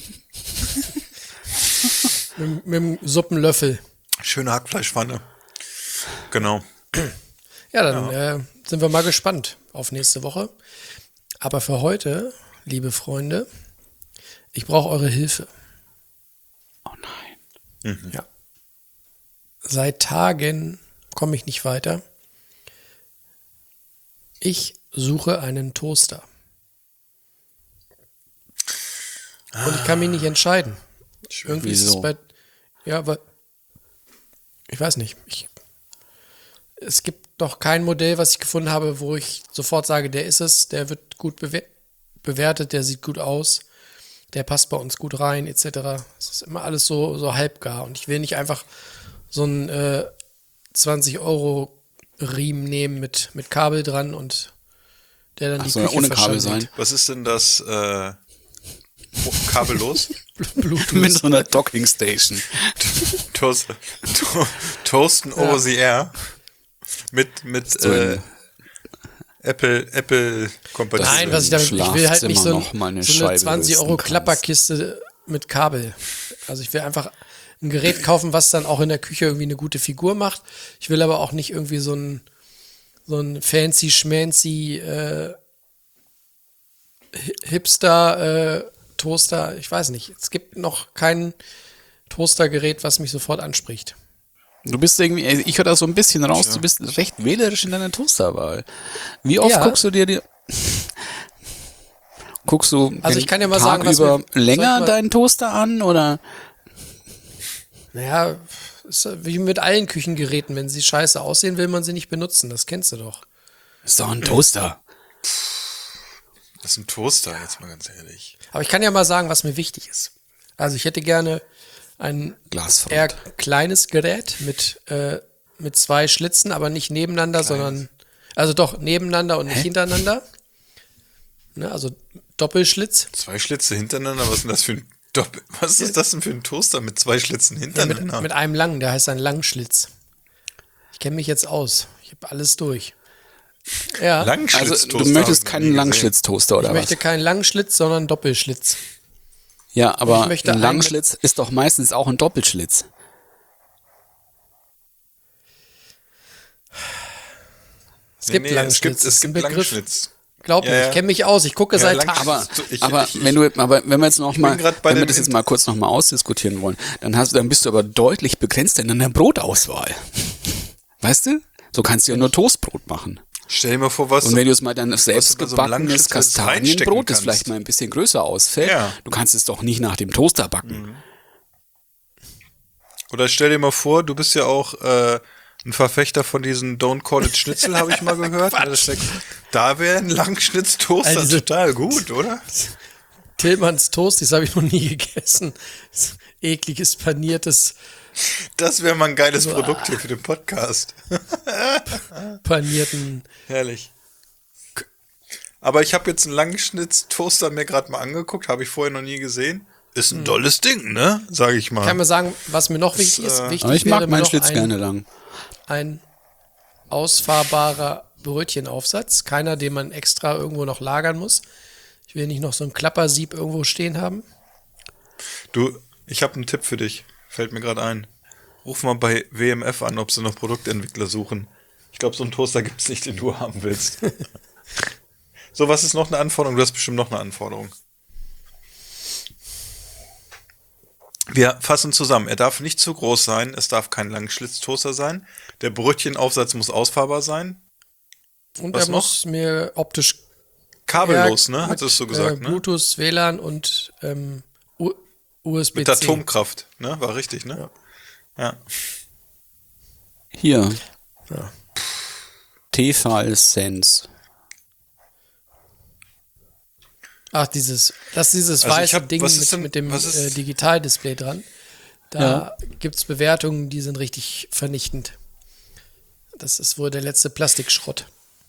Mit dem Suppenlöffel. Schöne Hackfleischpfanne. Genau. Ja, dann sind wir mal gespannt auf nächste Woche. Aber für heute, liebe Freunde, ich brauche eure Hilfe. Oh nein. Ja. Seit Tagen komme ich nicht weiter. Ich suche einen Toaster. Und ich kann mich nicht entscheiden. Irgendwie ist es aber ich weiß nicht. Es gibt noch kein Modell, was ich gefunden habe, wo ich sofort sage, der ist es, der wird gut bewertet, der sieht gut aus, der passt bei uns gut rein, etc. Es ist immer alles so halbgar. Und ich will nicht einfach so einen 20-Euro-Riemen nehmen mit Kabel dran und der dann die Küche ohne Kabel verschandelt. sein. Was ist denn das kabellos? Mit so einer Docking Station. Toasten over the air. Mit Apple kompatibel. Nein, was ich damit, ich will halt nicht so eine Scheibe 20-Euro-Klapperkiste mit Kabel. Also ich will einfach ein Gerät kaufen, was dann auch in der Küche irgendwie eine gute Figur macht. Ich will aber auch nicht irgendwie so ein fancy schmancy Hipster Toaster. Ich weiß nicht. Es gibt noch kein Toastergerät, was mich sofort anspricht. Du bist irgendwie, ich höre da so ein bisschen raus, Ja. Du bist recht wählerisch in deiner Toasterwahl. Wie oft guckst du dir die... Guckst du Also ich kann ja mal sagen, was über mir- länger soll ich mal- deinen Toaster an, oder? Naja, ist wie mit allen Küchengeräten. Wenn sie scheiße aussehen, will man sie nicht benutzen. Das kennst du doch. Ist doch ein Toaster. Das ist ein Toaster, jetzt mal ganz ehrlich. Aber ich kann ja mal sagen, was mir wichtig ist. Also ich hätte gerne ein Glasfront. eher kleines Gerät mit 2 Schlitzen, aber nicht nebeneinander, sondern, also doch nebeneinander und nicht hintereinander. Ne, also Doppelschlitz. 2 Schlitze hintereinander, was ist denn das für ein was ist das denn für ein Toaster mit 2 Schlitzen Ja, hintereinander? mit einem langen, der heißt ein Langschlitz. Ich kenne mich jetzt aus. Ich habe alles durch. Ja, Also Langschlitztoaster. du möchtest hab ich noch keinen nie gesehen. Langschlitztoaster oder ich möchte was? keinen Langschlitz, sondern einen Doppelschlitz. Ja, aber Ich möchte ein Langschlitz ist doch meistens auch ein Doppelschlitz. Es gibt Langschlitz. Es das ist ein gibt Begriff. Langschlitz. Glaub mir, Ja, ja. ich kenne mich aus. Ich gucke Ja, seit Langschlitz. Tagen. Wenn wir jetzt noch mal, grad bei wenn wir dem das jetzt mal kurz noch mal ausdiskutieren wollen, dann bist du aber deutlich begrenzt in deiner Brotauswahl. Weißt du? So kannst du ja nur Toastbrot machen. Stell dir mal vor, was Und wenn du es mal dann du bei selbst so einem gebackenes Langschlitz reinstecken Kastanienbrot, das kannst. vielleicht mal ein bisschen größer ausfällt, Ja. du kannst es doch nicht nach dem Toaster backen. Oder stell dir mal vor, du bist ja auch ein Verfechter von diesen Don't Call It Schnitzel, habe ich mal gehört. Da wäre ein Langschnitztoaster Also diese- total gut, oder? Tillmanns Toast, das habe ich noch nie gegessen. Das ekliges, paniertes, Das wäre mal ein geiles Produkt hier für den Podcast. panierten. Herrlich. Aber ich habe jetzt einen Langschnitztoaster mir gerade mal angeguckt, habe ich vorher noch nie gesehen. Ist ein tolles Ding, ne? Sage ich mal. Ich kann mir sagen, was mir noch wichtig ist. Wichtig Aber ich wäre mag mir meinen noch Schlitz gerne lang. ein ausfahrbarer Brötchenaufsatz. Keiner, den man extra irgendwo noch lagern muss. Ich will nicht noch so ein Klappersieb irgendwo stehen haben. Du, ich habe einen Tipp für dich. Fällt mir gerade ein. Ruf mal bei WMF an, ob sie noch Produktentwickler suchen. Ich glaube, so einen Toaster gibt es nicht, den du haben willst. So, was ist noch eine Anforderung? Du hast bestimmt noch eine Anforderung. Wir fassen zusammen. Er darf nicht zu groß sein. Es darf kein Langschlitztoaster sein. Der Brötchenaufsatz muss ausfahrbar sein. Und Was er noch? muss mir optisch Kabellos, ne? mit, Hattest du gesagt, ne? Bluetooth, WLAN und USB-C. Mit Atomkraft, ne? War richtig, ne? Ja. Hier. Ja. Tefal Sense. Ach, dieses Also weiße ich hab- Ding was ist denn- mit dem was ist- Digitaldisplay dran. Da gibt's Bewertungen, die sind richtig vernichtend. Das ist wohl der letzte Plastikschrott.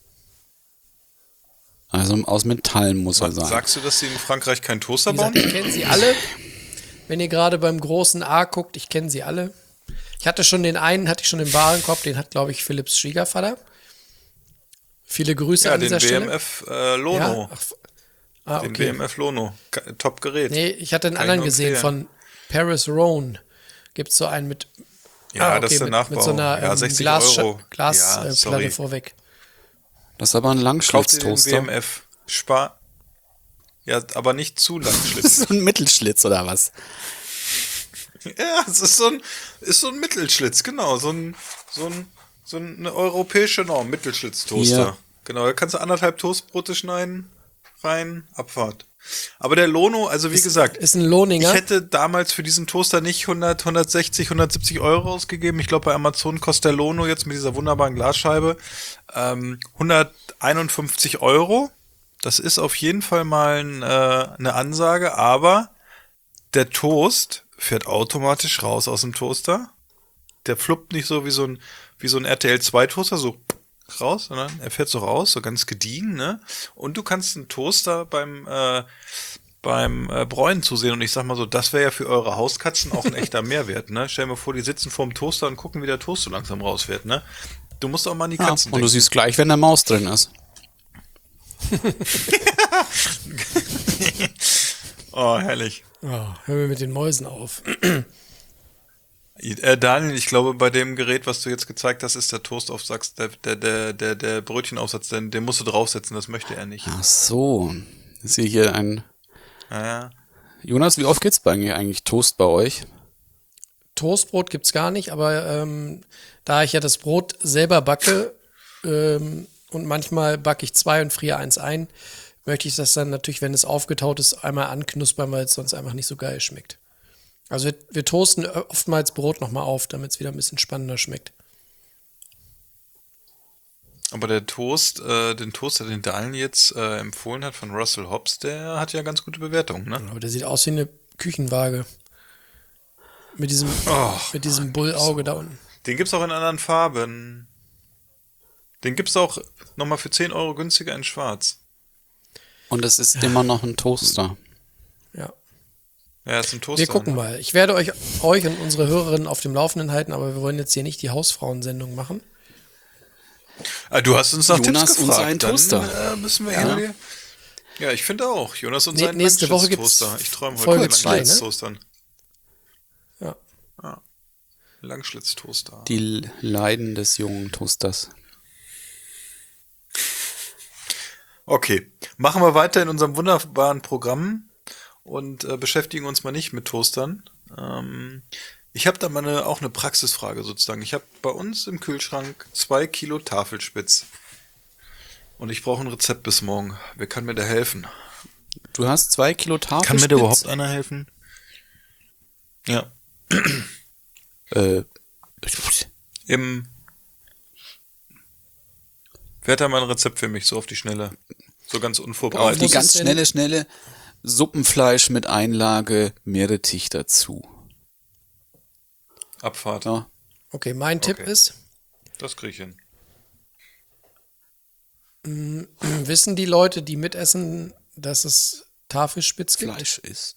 Also aus Metall muss er sein. Sagst du, dass sie in Frankreich keinen Toaster Wie bauen? gesagt, ich kenne sie alle. Wenn ihr gerade beim großen A guckt, ich kenne sie alle. Ich hatte schon den einen, hatte ich schon im Warenkorb, den hat, glaube ich, Philipps Schwiegervater. Viele Grüße Ja, an den dieser Stelle. BMF Lono. Ja? Den Okay. BMF Lono. Top-Gerät. Nee, ich hatte einen Kann ich anderen nur gesehen empfehlen. von Paris Rhone. Gibt es so einen mit, Ja, das ist der mit Nachbau. so einer Ja, 60 Glasplatte Euro. Ja, sorry. vorweg. Das ist aber ein Kauf dir den Langschlitztoaster. BMF. Spar. Ja, aber nicht zu lang Das schlitzen. ist so ein Mittelschlitz oder was? Ja, es ist so ein Mittelschlitz, genau. So eine europäische Norm, Mittelschlitztoaster. Ja. Genau, da kannst du 1,5 Toastbrote schneiden, rein, Abfahrt. Aber der Lono, also wie gesagt, Ist ein Lohninger. ich hätte damals für diesen Toaster nicht 100, 160, 170 Euro ausgegeben. Ich glaube, bei Amazon kostet der Lono jetzt mit dieser wunderbaren Glasscheibe 151 Euro. Das ist auf jeden Fall mal eine Ansage, aber der Toast fährt automatisch raus aus dem Toaster. Der fluppt nicht so wie so ein RTL 2 Toaster, so raus, sondern er fährt so raus, so ganz gediegen, ne? Und du kannst einen Toaster beim Bräunen zusehen. Und ich sag mal so, das wäre ja für eure Hauskatzen auch ein echter Mehrwert, ne? Stell dir mal vor, die sitzen vorm Toaster und gucken, wie der Toast so langsam rausfährt, ne? Du musst auch mal an die Ja, Katzen und du denken. siehst gleich, wenn der Maus drin ist. Oh, herrlich. Oh, hör mir mit den Mäusen auf. Daniel, ich glaube, bei dem Gerät, was du jetzt gezeigt hast, ist der Toastaufsatz, der Brötchenaufsatz, den musst du draufsetzen, das möchte er nicht. Ach so. Ich sehe hier ein... Naja. Jonas, wie oft gibt's eigentlich Toast bei euch? Toastbrot gibt's gar nicht, aber da ich ja das Brot selber backe und manchmal backe ich 2 und friere 1 ein, möchte ich das dann natürlich, wenn es aufgetaut ist, einmal anknuspern, weil es sonst einfach nicht so geil schmeckt. Also wir toasten oftmals Brot nochmal auf, damit es wieder ein bisschen spannender schmeckt. Aber den Toaster, den Daniel jetzt empfohlen hat von Russell Hobbs, der hat ja ganz gute Bewertungen, ne? Aber der sieht aus wie eine Küchenwaage. Mit diesem Bullauge da unten. Den gibt's auch in anderen Farben. Den gibt's auch nochmal für 10 Euro günstiger in schwarz. Und es ist immer noch ein Toaster. Ja. Ja, ist ein Toaster. Wir gucken mal. Ich werde euch und unsere Hörerinnen auf dem Laufenden halten, aber wir wollen jetzt hier nicht die Hausfrauensendung machen. Du hast uns nach Jonas Tipps und gefragt. sein Toaster. Dann müssen wir hier. Ja, ich finde auch. Jonas und sein nächste Woche gibt's Langschlitztoaster. Ich träume heute Folge von 2, ne? Langschlitztoastern. Ja. Langschlitztoaster. Die Leiden des jungen Toasters. Okay, machen wir weiter in unserem wunderbaren Programm und beschäftigen uns mal nicht mit Toastern. Ich habe da mal auch eine Praxisfrage sozusagen. Ich habe bei uns im Kühlschrank 2 Kilo Tafelspitz. Und ich brauche ein Rezept bis morgen. Wer kann mir da helfen? Du hast 2 Kilo Tafelspitz. Kann mir da überhaupt einer helfen? Ja. Wer hat da mal ein Rezept für mich, so auf die Schnelle? So ganz Auf unvorbereitet. die ganz schnelle Suppenfleisch mit Einlage Meerrettich dazu. Abfahrt. Ja. Okay, mein Tipp ist, Das krieg ich hin. wissen die Leute, die mitessen, dass es Tafelspitz gibt? Fleisch ist.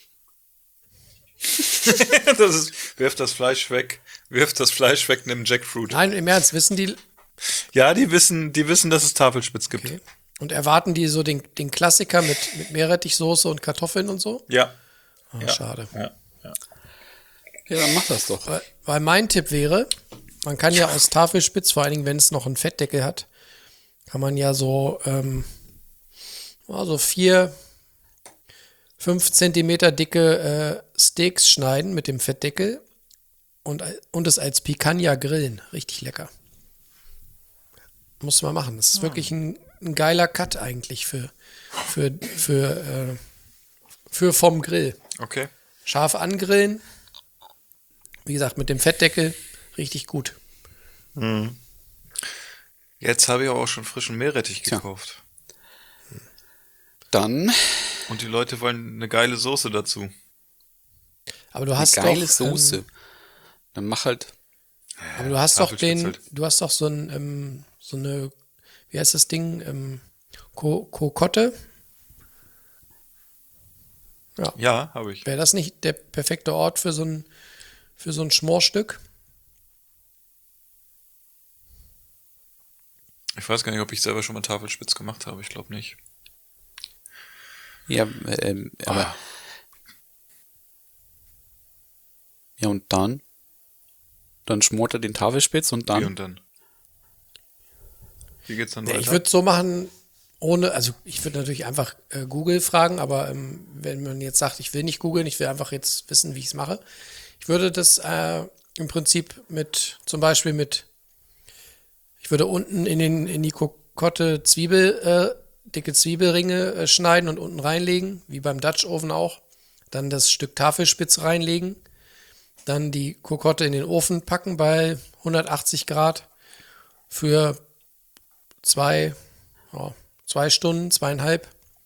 Wirf das Fleisch weg. Wirf das Fleisch weg, nimm Jackfruit. Nein, im Ernst, wissen die? Ja, die wissen, dass es Tafelspitz gibt. Okay. Und erwarten die so den Klassiker mit Meerrettichsoße und Kartoffeln und so? Ja. Ah, schade. Ja, dann mach das doch. Weil mein Tipp wäre, man kann ja aus Tafelspitz, vor allen Dingen, wenn es noch einen Fettdeckel hat, kann man ja so 4, 5 Zentimeter dicke Steaks schneiden mit dem Fettdeckel und es als Picanha grillen. Richtig lecker. Muss man machen. Das ist wirklich ein geiler Cut eigentlich für vom Grill. Okay. Scharf angrillen. Wie gesagt, mit dem Fettdeckel richtig gut. Jetzt habe ich aber auch schon frischen Meerrettich gekauft. Dann Und die Leute wollen eine geile Soße dazu. Aber du hast eine geile doch, Soße. Dann mach halt. Aber du hast doch Tafelspitz halt. du hast doch so eine, wie heißt das Ding? Kokotte? Ja, habe ich. Wäre das nicht der perfekte Ort für so ein Schmorstück? Ich weiß gar nicht, ob ich selber schon mal Tafelspitz gemacht habe. Ich glaube nicht. Ja, aber. Ja, und dann? Dann schmort er den Tafelspitz und Wie dann. und dann? Wie geht's dann Ja, weiter? ich würde so machen, ich würde natürlich einfach Google fragen, aber wenn man jetzt sagt, ich will nicht googeln, ich will einfach jetzt wissen, wie ich es mache. Ich würde das im Prinzip ich würde unten in die Kokotte dicke Zwiebelringe schneiden und unten reinlegen, wie beim Dutch Oven auch. Dann das Stück Tafelspitz reinlegen. Dann die Kokotte in den Ofen packen bei 180 Grad für 2 Stunden, 2,5.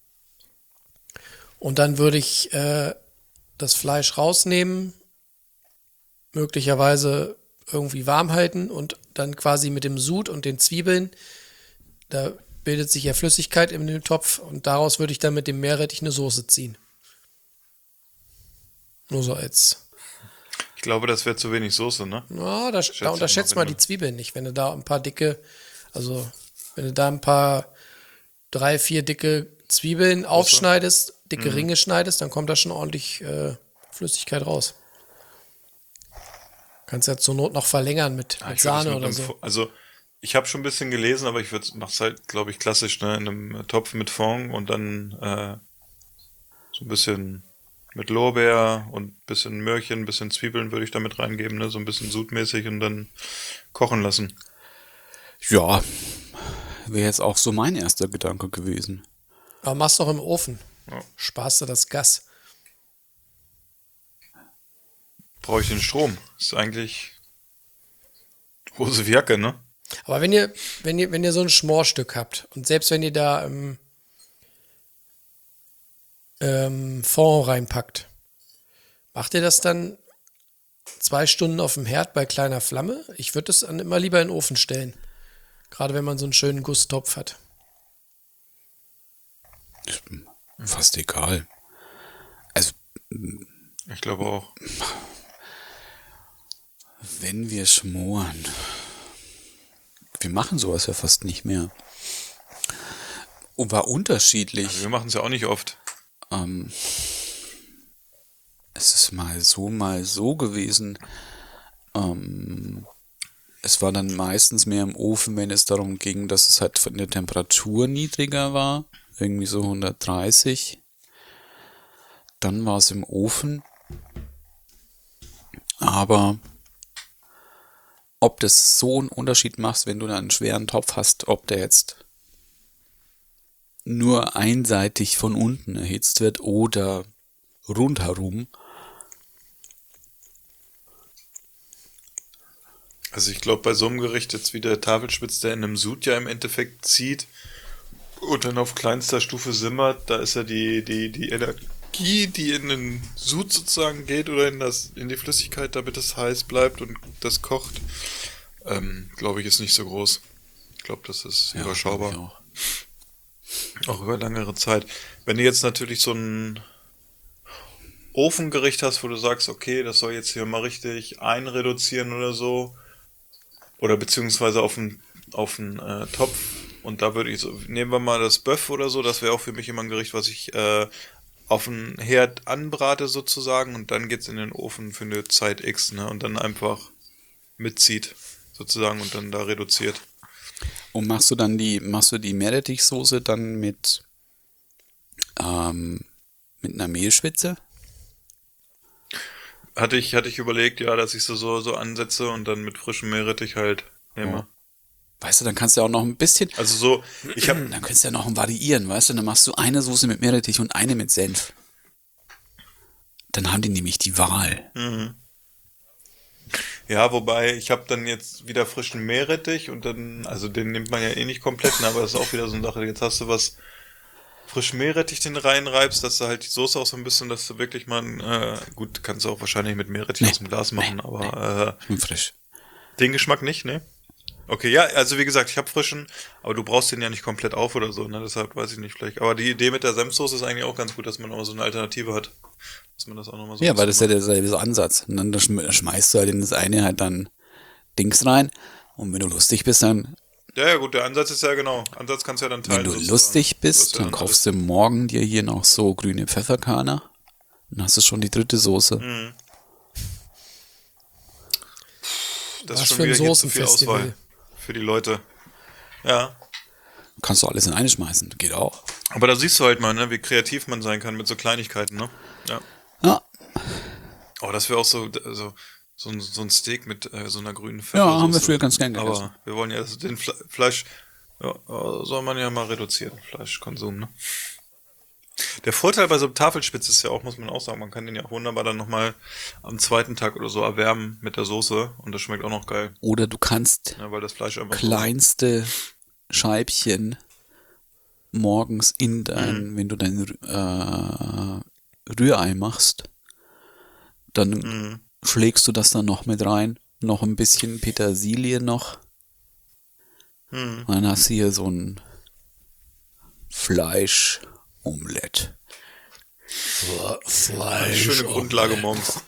Und dann würde ich das Fleisch rausnehmen, möglicherweise irgendwie warm halten und dann quasi mit dem Sud und den Zwiebeln, da bildet sich ja Flüssigkeit in dem Topf und daraus würde ich dann mit dem Meerrettich eine Soße ziehen. Nur so als... Ich glaube, das wäre zu wenig Soße, ne? Ja, da Schätze unterschätzt ich mal, mal die Zwiebeln nicht. Wenn du da ein paar 3, 4 dicke Zwiebeln aufschneidest, dicke Ringe schneidest, dann kommt da schon ordentlich Flüssigkeit raus. Kannst ja zur Not noch verlängern mit Ich würd Sahne das oder mit so. Also, ich habe schon ein bisschen gelesen, aber ich mach's halt, glaube ich, klassisch, ne? In einem Topf mit Fond und dann so ein bisschen mit Lorbeer und ein bisschen Möhrchen, ein bisschen Zwiebeln würde ich damit reingeben, ne? So ein bisschen sudmäßig und dann kochen lassen. Ja, wäre jetzt auch so mein erster Gedanke gewesen. Aber mach's doch im Ofen. Ja. Sparst du das Gas. Brauche ich den Strom? Ist eigentlich Hose wie Jacke, ne? Aber wenn ihr so ein Schmorstück habt und selbst wenn ihr da Fond reinpackt, macht ihr das dann 2 Stunden auf dem Herd bei kleiner Flamme. Ich würde es dann immer lieber in den Ofen stellen. Gerade wenn man so einen schönen Gusstopf hat. Fast egal. Also, Ich glaube auch. wenn wir schmoren. Wir machen sowas ja fast nicht mehr. Und war unterschiedlich. Also wir machen es ja auch nicht oft. Es ist mal so gewesen. Es war dann meistens mehr im Ofen, wenn es darum ging, dass es halt von der Temperatur niedriger war. Irgendwie so 130. Dann war es im Ofen. Aber ob das so einen Unterschied macht, wenn du da einen schweren Topf hast, ob der jetzt nur einseitig von unten erhitzt wird oder rundherum. Also ich glaube, bei so einem Gericht jetzt wie der Tafelspitz, der in einem Sud ja im Endeffekt zieht und dann auf kleinster Stufe simmert, da ist ja die Energie, die in den Sud sozusagen geht oder in die Flüssigkeit, damit es heiß bleibt und das kocht, glaube ich, ist nicht so groß. Ich glaube, das ist überschaubar. glaub ich Auch über längere Zeit. Wenn du jetzt natürlich so ein Ofengericht hast, wo du sagst, okay, das soll jetzt hier mal richtig einreduzieren oder so, oder beziehungsweise auf einen Topf, und da würde ich so, nehmen wir mal das Bœuf oder so, das wäre auch für mich immer ein Gericht, was ich auf den Herd anbrate sozusagen, und dann geht's in den Ofen für eine Zeit X, ne, und dann einfach mitzieht sozusagen und dann da reduziert. Und machst du die Meerrettichsoße dann mit einer Mehlschwitze? Hatte ich überlegt, ja, dass ich so ansetze und dann mit frischem Meerrettich halt nehme. Weißt du, dann kannst du ja auch noch ein bisschen, Also so, dann kannst du ja noch variieren, weißt du, dann machst du eine Soße mit Meerrettich und eine mit Senf. Dann haben die nämlich die Wahl. ja, wobei, ich habe dann jetzt wieder frischen Meerrettich und dann, also den nimmt man ja eh nicht komplett, ne, aber das ist auch wieder so eine Sache, jetzt hast du was frischen Meerrettich den reinreibst, dass du halt die Soße auch so ein bisschen, dass du wirklich mal, gut, kannst du auch wahrscheinlich mit Meerrettich aus dem Glas machen, aber Frisch. den Geschmack nicht, ne? Okay, ja, also wie gesagt, ich habe frischen, aber du brauchst den ja nicht komplett auf oder so, ne? Deshalb weiß ich nicht, vielleicht. Aber die Idee mit der Senfsoße ist eigentlich auch ganz gut, dass man nochmal so eine Alternative hat. Dass man das auch nochmal so. Ja, weil das ist ja derselbe Ansatz. Und dann schmeißt du halt in das eine halt dann Dings rein. Und wenn du lustig bist, dann. Ja, gut, der Ansatz ist ja genau. Ansatz kannst du ja dann teilen. Wenn du sozusagen. lustig Du hast bist, ja dann kaufst du morgen dir hier noch so grüne Pfefferkörner. Dann hast du schon die dritte Soße. Das Was ist schon für ein wieder hier zu viel Soßenfestival. Auswahl für die Leute. Ja. Kannst du alles in eine schmeißen. Geht auch. Aber da siehst du halt mal, ne, wie kreativ man sein kann mit so Kleinigkeiten, ne? Ja. Ja, Oh, das wäre auch so ein Steak mit so einer grünen ja Pfeffersoße. haben wir früher ganz gern gegessen. Aber wir wollen ja den Fleisch, ja, soll man ja mal reduzieren, Fleischkonsum, ne? Der Vorteil bei so einem Tafelspitz ist ja auch, muss man auch sagen, man kann den ja auch wunderbar dann nochmal am zweiten Tag oder so erwärmen mit der Soße und das schmeckt auch noch geil, Oder du kannst ne, weil das Fleisch einfach kleinste Scheibchen morgens in wenn du dein Rührei machst, dann schlägst du das dann noch mit rein, noch ein bisschen Petersilie noch. Und dann hast du hier so ein Fleisch-Omelett. eine schöne Grundlage morgens.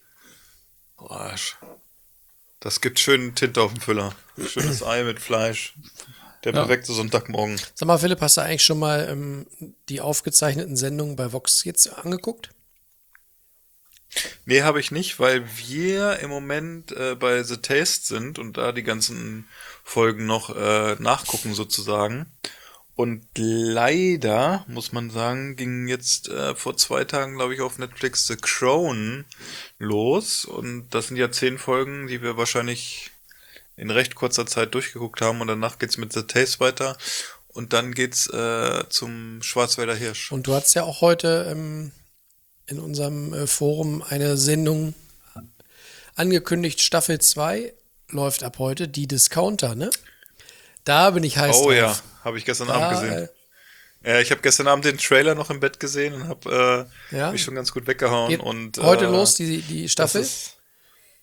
Das gibt schön Tinte auf dem Füller. Schönes Ei mit Fleisch. Der perfekte Sonntagmorgen. Sag mal, Philipp, hast du eigentlich schon mal die aufgezeichneten Sendungen bei Vox jetzt angeguckt? Nee, habe ich nicht, weil wir im Moment bei The Taste sind und da die ganzen Folgen noch nachgucken sozusagen. Und leider, muss man sagen, ging jetzt vor 2 Tagen, glaube ich, auf Netflix The Crown los. Und das sind ja 10 Folgen, die wir wahrscheinlich in recht kurzer Zeit durchgeguckt haben. Und danach geht's mit The Taste weiter. Und dann geht's zum Schwarzwälder Hirsch. Und du hattest ja auch heute in unserem Forum eine Sendung angekündigt, Staffel 2 läuft ab heute, die Discounter, ne? Da bin ich heiß Oh drauf. ja, habe ich gestern Abend gesehen. Ja, ich habe gestern Abend den Trailer noch im Bett gesehen und habe Ja? mich schon ganz gut weggehauen. Geht Und heute los, die Staffel?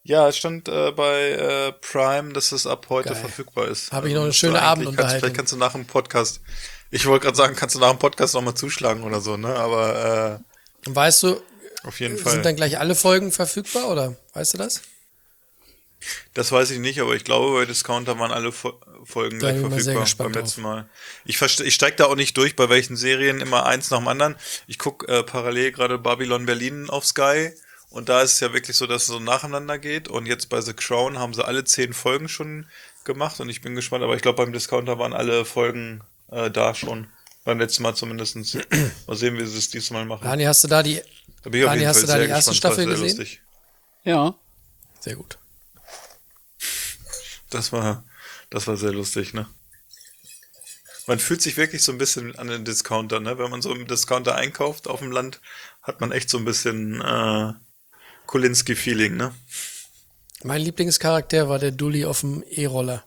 Ja, es stand bei Prime, dass es ab heute Geil. verfügbar ist. Habe ich noch eine Also, schöne eigentlich Abendunterhaltung. Vielleicht kannst du nach dem Podcast, ich wollte gerade sagen, kannst du nach dem Podcast nochmal zuschlagen oder so, ne? Aber Und weißt du, auf jeden Fall. sind dann gleich alle Folgen verfügbar, oder? Weißt du das? Das weiß ich nicht, aber ich glaube, bei Discounter waren alle Folgen Da gleich bin ich mal sehr verfügbar gespannt beim letzten Mal. Ich steige da auch nicht durch, bei welchen Serien immer eins nach dem anderen. Ich gucke parallel gerade Babylon Berlin auf Sky und da ist es ja wirklich so, dass es so nacheinander geht und jetzt bei The Crown haben sie alle 10 Folgen schon gemacht und ich bin gespannt, aber ich glaube, beim Discounter waren alle Folgen da schon. Beim letzten Mal zumindest. Mal sehen, wie sie es diesmal machen. Dani, hast du da die Da bin ich auf Dani, jeden hast Fall du da sehr die erste gespannt. Staffel Das war sehr gesehen? lustig. Ja. Sehr gut. Das war sehr lustig, ne? Man fühlt sich wirklich so ein bisschen an den Discounter, ne? Wenn man so im Discounter einkauft auf dem Land, hat man echt so ein bisschen Kolinski-Feeling, ne? Mein Lieblingscharakter war der Dulli auf dem E-Roller.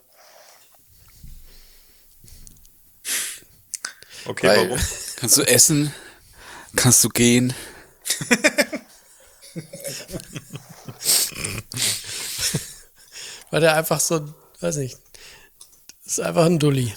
Okay, Weil- warum? Kannst du essen? Kannst du gehen? Weil der einfach so, weiß nicht, das ist einfach ein Dulli.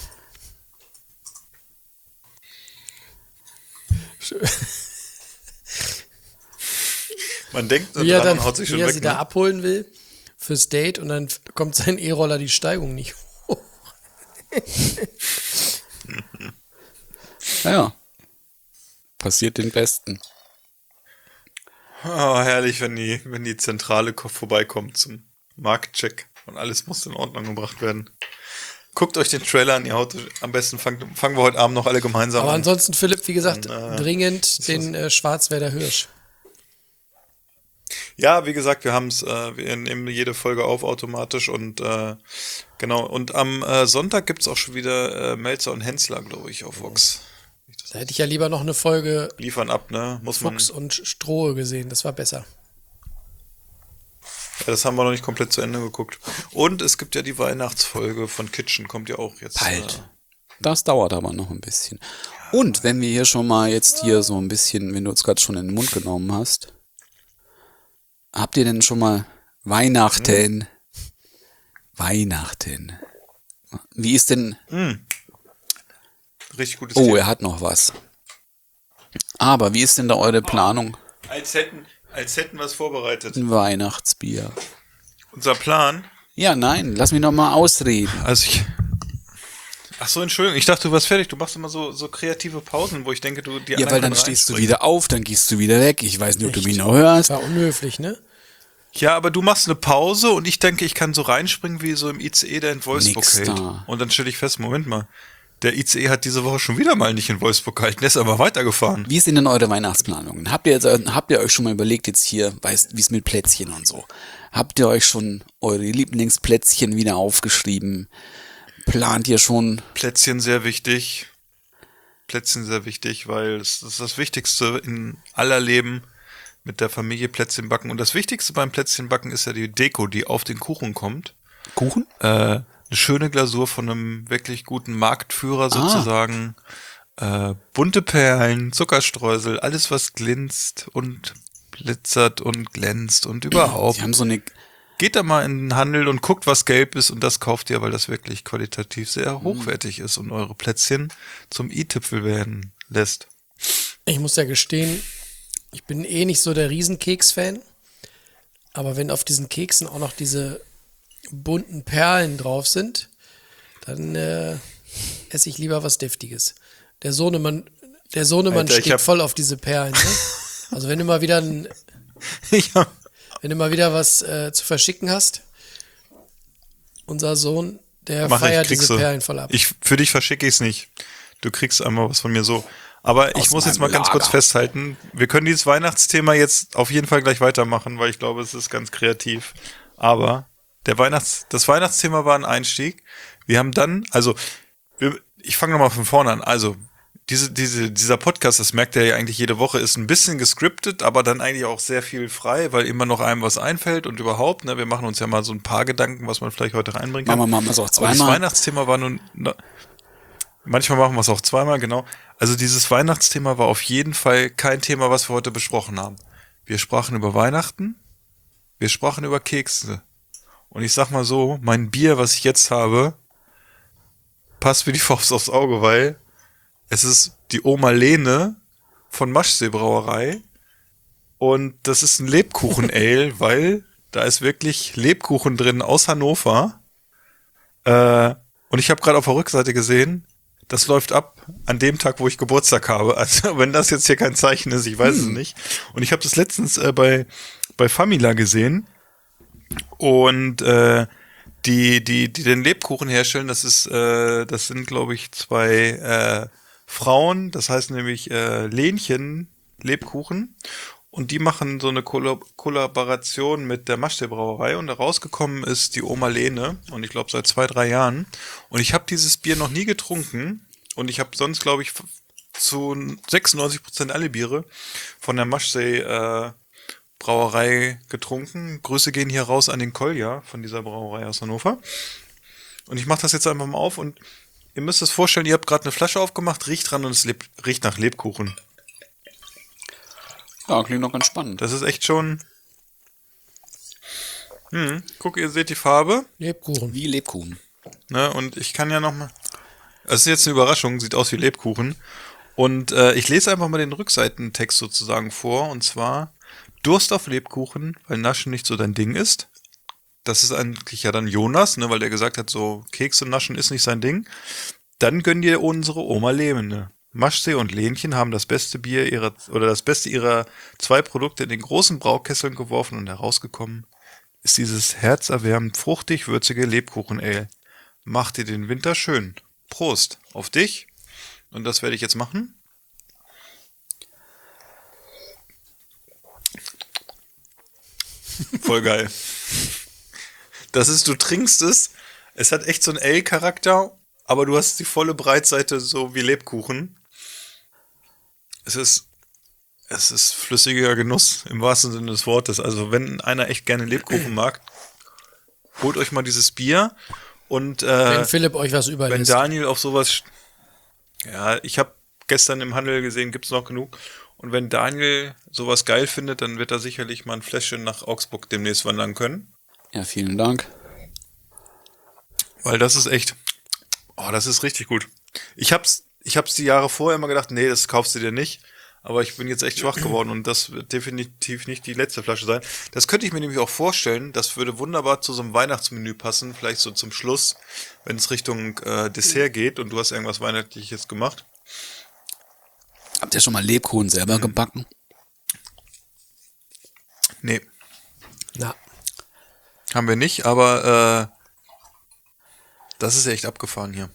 Man denkt Wie er, dran dann, und haut sich schon wie er weg, sie da ne? abholen will fürs Date und dann kommt sein E-Roller die Steigung nicht hoch. Ja. Passiert den Besten. Oh, herrlich, wenn die Zentrale vorbeikommt zum Marktcheck und alles muss in Ordnung gebracht werden. Guckt euch den Trailer an, ihr haut, am besten fangen wir heute Abend noch alle gemeinsam Aber an. ansonsten, Philipp, wie gesagt, dringend das den Schwarzwälder Hirsch. Ja, wie gesagt, wir nehmen jede Folge auf automatisch und genau. Und am Sonntag gibt's auch schon wieder Melzer und Hensler, glaube ich, auf Vox. Da hätte ich ja lieber noch eine Folge Liefern ab, ne? Muss man. Fuchs und Strohe gesehen, das war besser. Ja, das haben wir noch nicht komplett zu Ende geguckt. Und es gibt ja die Weihnachtsfolge von Kitchen, kommt ja auch jetzt. Bald. Das dauert aber noch ein bisschen. Und wenn wir hier schon mal jetzt hier so ein bisschen, wenn du uns gerade schon in den Mund genommen hast, habt ihr denn schon mal Weihnachten? Weihnachten. Wie ist denn... Richtig gutes Oh, Thema. er hat noch was. Aber wie ist denn da eure Planung? Als hätten wir es vorbereitet. Ein Weihnachtsbier. Unser Plan. Ja, nein, lass mich noch mal ausreden. Also Ach so, Entschuldigung, ich dachte, du warst fertig. Du machst immer so kreative Pausen, wo ich denke, die Ja, anderen weil dann können stehst du reinspringen. wieder auf, dann gehst du wieder weg. Ich weiß nicht, ob du Echt? mich noch hörst. Das war unhöflich, ne? Ja, aber du machst eine Pause und ich denke, ich kann so reinspringen wie so im ICE, der in Wolfsburg Nix hält. da. Und dann stelle ich fest, Moment mal, der ICE hat diese Woche schon wieder mal nicht in Wolfsburg gehalten, der ist aber weitergefahren. Wie sind denn eure Weihnachtsplanungen? Habt ihr euch schon mal überlegt jetzt hier, wie es mit Plätzchen und so? Habt ihr euch schon eure Lieblingsplätzchen wieder aufgeschrieben? Plant ihr schon? Plätzchen sehr wichtig. Plätzchen sehr wichtig, weil es ist das Wichtigste in aller Leben, mit der Familie Plätzchen backen. Und das Wichtigste beim Plätzchenbacken ist ja die Deko, die auf den Kuchen kommt. Kuchen? Eine schöne Glasur von einem wirklich guten Marktführer sozusagen. Bunte Perlen, Zuckerstreusel, alles was glänzt und blitzert und glänzt und überhaupt. Die haben so eine... Geht da mal in den Handel und guckt, was gelb ist und das kauft ihr, weil das wirklich qualitativ sehr hochwertig ist und eure Plätzchen zum i-Tüpfel werden lässt. Ich muss ja gestehen, ich bin eh nicht so der Riesenkeks-Fan. Aber wenn auf diesen Keksen auch noch diese bunten Perlen drauf sind, dann esse ich lieber was Deftiges. Der Sohnemann Alter, ich steht hab- voll auf diese Perlen. Ne? Also wenn du mal wieder was zu verschicken hast, unser Sohn, der feiert diese Perlen voll ab. Für dich verschicke ich es nicht. Du kriegst einmal was von mir so. Aber ich Aus muss jetzt mal meinem ganz kurz Lager. festhalten, wir können dieses Weihnachtsthema jetzt auf jeden Fall gleich weitermachen, weil ich glaube, es ist ganz kreativ. Aber das Weihnachtsthema war ein Einstieg. Wir haben dann, ich fange nochmal von vorne an. Also, dieser Podcast, das merkt ihr ja eigentlich jede Woche, ist ein bisschen gescriptet, aber dann eigentlich auch sehr viel frei, weil immer noch einem was einfällt und überhaupt, ne, wir machen uns ja mal so ein paar Gedanken, was man vielleicht heute reinbringen kann. Machen wir es auch Aber das zweimal. Weihnachtsthema war nun, manchmal machen wir es auch zweimal, genau. Also dieses Weihnachtsthema war auf jeden Fall kein Thema, was wir heute besprochen haben. Wir sprachen über Weihnachten, wir sprachen über Kekse. Und ich sag mal so, mein Bier, was ich jetzt habe, passt wie die Faust aufs Auge, weil es ist die Oma Lene von Maschsee Brauerei. Und das ist ein Lebkuchen-Ale, weil da ist wirklich Lebkuchen drin aus Hannover. Und ich habe gerade auf der Rückseite gesehen, das läuft ab an dem Tag, wo ich Geburtstag habe. Also wenn das jetzt hier kein Zeichen ist, ich weiß es nicht. Und ich habe das letztens bei Famila gesehen. Und die den Lebkuchen herstellen, das sind, glaube ich, 2 Frauen. Das heißt nämlich Lenchen Lebkuchen. Und die machen so eine Kollaboration mit der Maschsee Brauerei und da rausgekommen ist die Oma Lene und ich glaube seit 2-3 Jahren. Und ich habe dieses Bier noch nie getrunken und ich habe sonst, glaube ich, zu 96% alle Biere von der Maschsee Brauerei getrunken. Grüße gehen hier raus an den Kolja von dieser Brauerei aus Hannover. Und ich mache das jetzt einfach mal auf und ihr müsst es vorstellen, ihr habt gerade eine Flasche aufgemacht, riecht dran und es riecht nach Lebkuchen. Ja, klingt noch ganz spannend. Das ist echt schon... Guck, ihr seht die Farbe. Lebkuchen. Wie Lebkuchen. Ne, und ich kann ja nochmal... Es ist jetzt eine Überraschung, sieht aus wie Lebkuchen. Und ich lese einfach mal den Rückseitentext sozusagen vor. Und zwar, Durst auf Lebkuchen, weil Naschen nicht so dein Ding ist. Das ist eigentlich ja dann Jonas, ne, weil der gesagt hat, so Kekse naschen ist nicht sein Ding. Dann gönn dir unsere Oma Lene. Maschsee und Lenchen haben das beste ihrer 2 Produkte in den großen Braukesseln geworfen und herausgekommen ist dieses herzerwärmend fruchtig würzige Lebkuchen-Ale. Mach dir den Winter schön. Prost auf dich. Und das werde ich jetzt machen. Voll geil. Das ist, du trinkst es. Es hat echt so einen Ale-Charakter, aber du hast die volle Breitseite so wie Lebkuchen. Es ist flüssiger Genuss im wahrsten Sinne des Wortes. Also wenn einer echt gerne Lebkuchen mag, holt euch mal dieses Bier und Wenn Philipp euch was überlässt. wenn Daniel auf sowas, ja, ich habe gestern im Handel gesehen, gibt's noch genug. Und wenn Daniel sowas geil findet, dann wird er sicherlich mal ein Fläschchen nach Augsburg demnächst wandern können. Ja, vielen Dank. Weil das ist echt, das ist richtig gut. Ich hab's die Jahre vorher immer gedacht, nee, das kaufst du dir nicht. Aber ich bin jetzt echt schwach geworden und das wird definitiv nicht die letzte Flasche sein. Das könnte ich mir nämlich auch vorstellen, das würde wunderbar zu so einem Weihnachtsmenü passen, vielleicht so zum Schluss, wenn es Richtung Dessert geht und du hast irgendwas Weihnachtliches gemacht. Habt ihr schon mal Lebkuchen selber gebacken? Nee, Na, haben wir nicht, aber das ist echt abgefahren hier.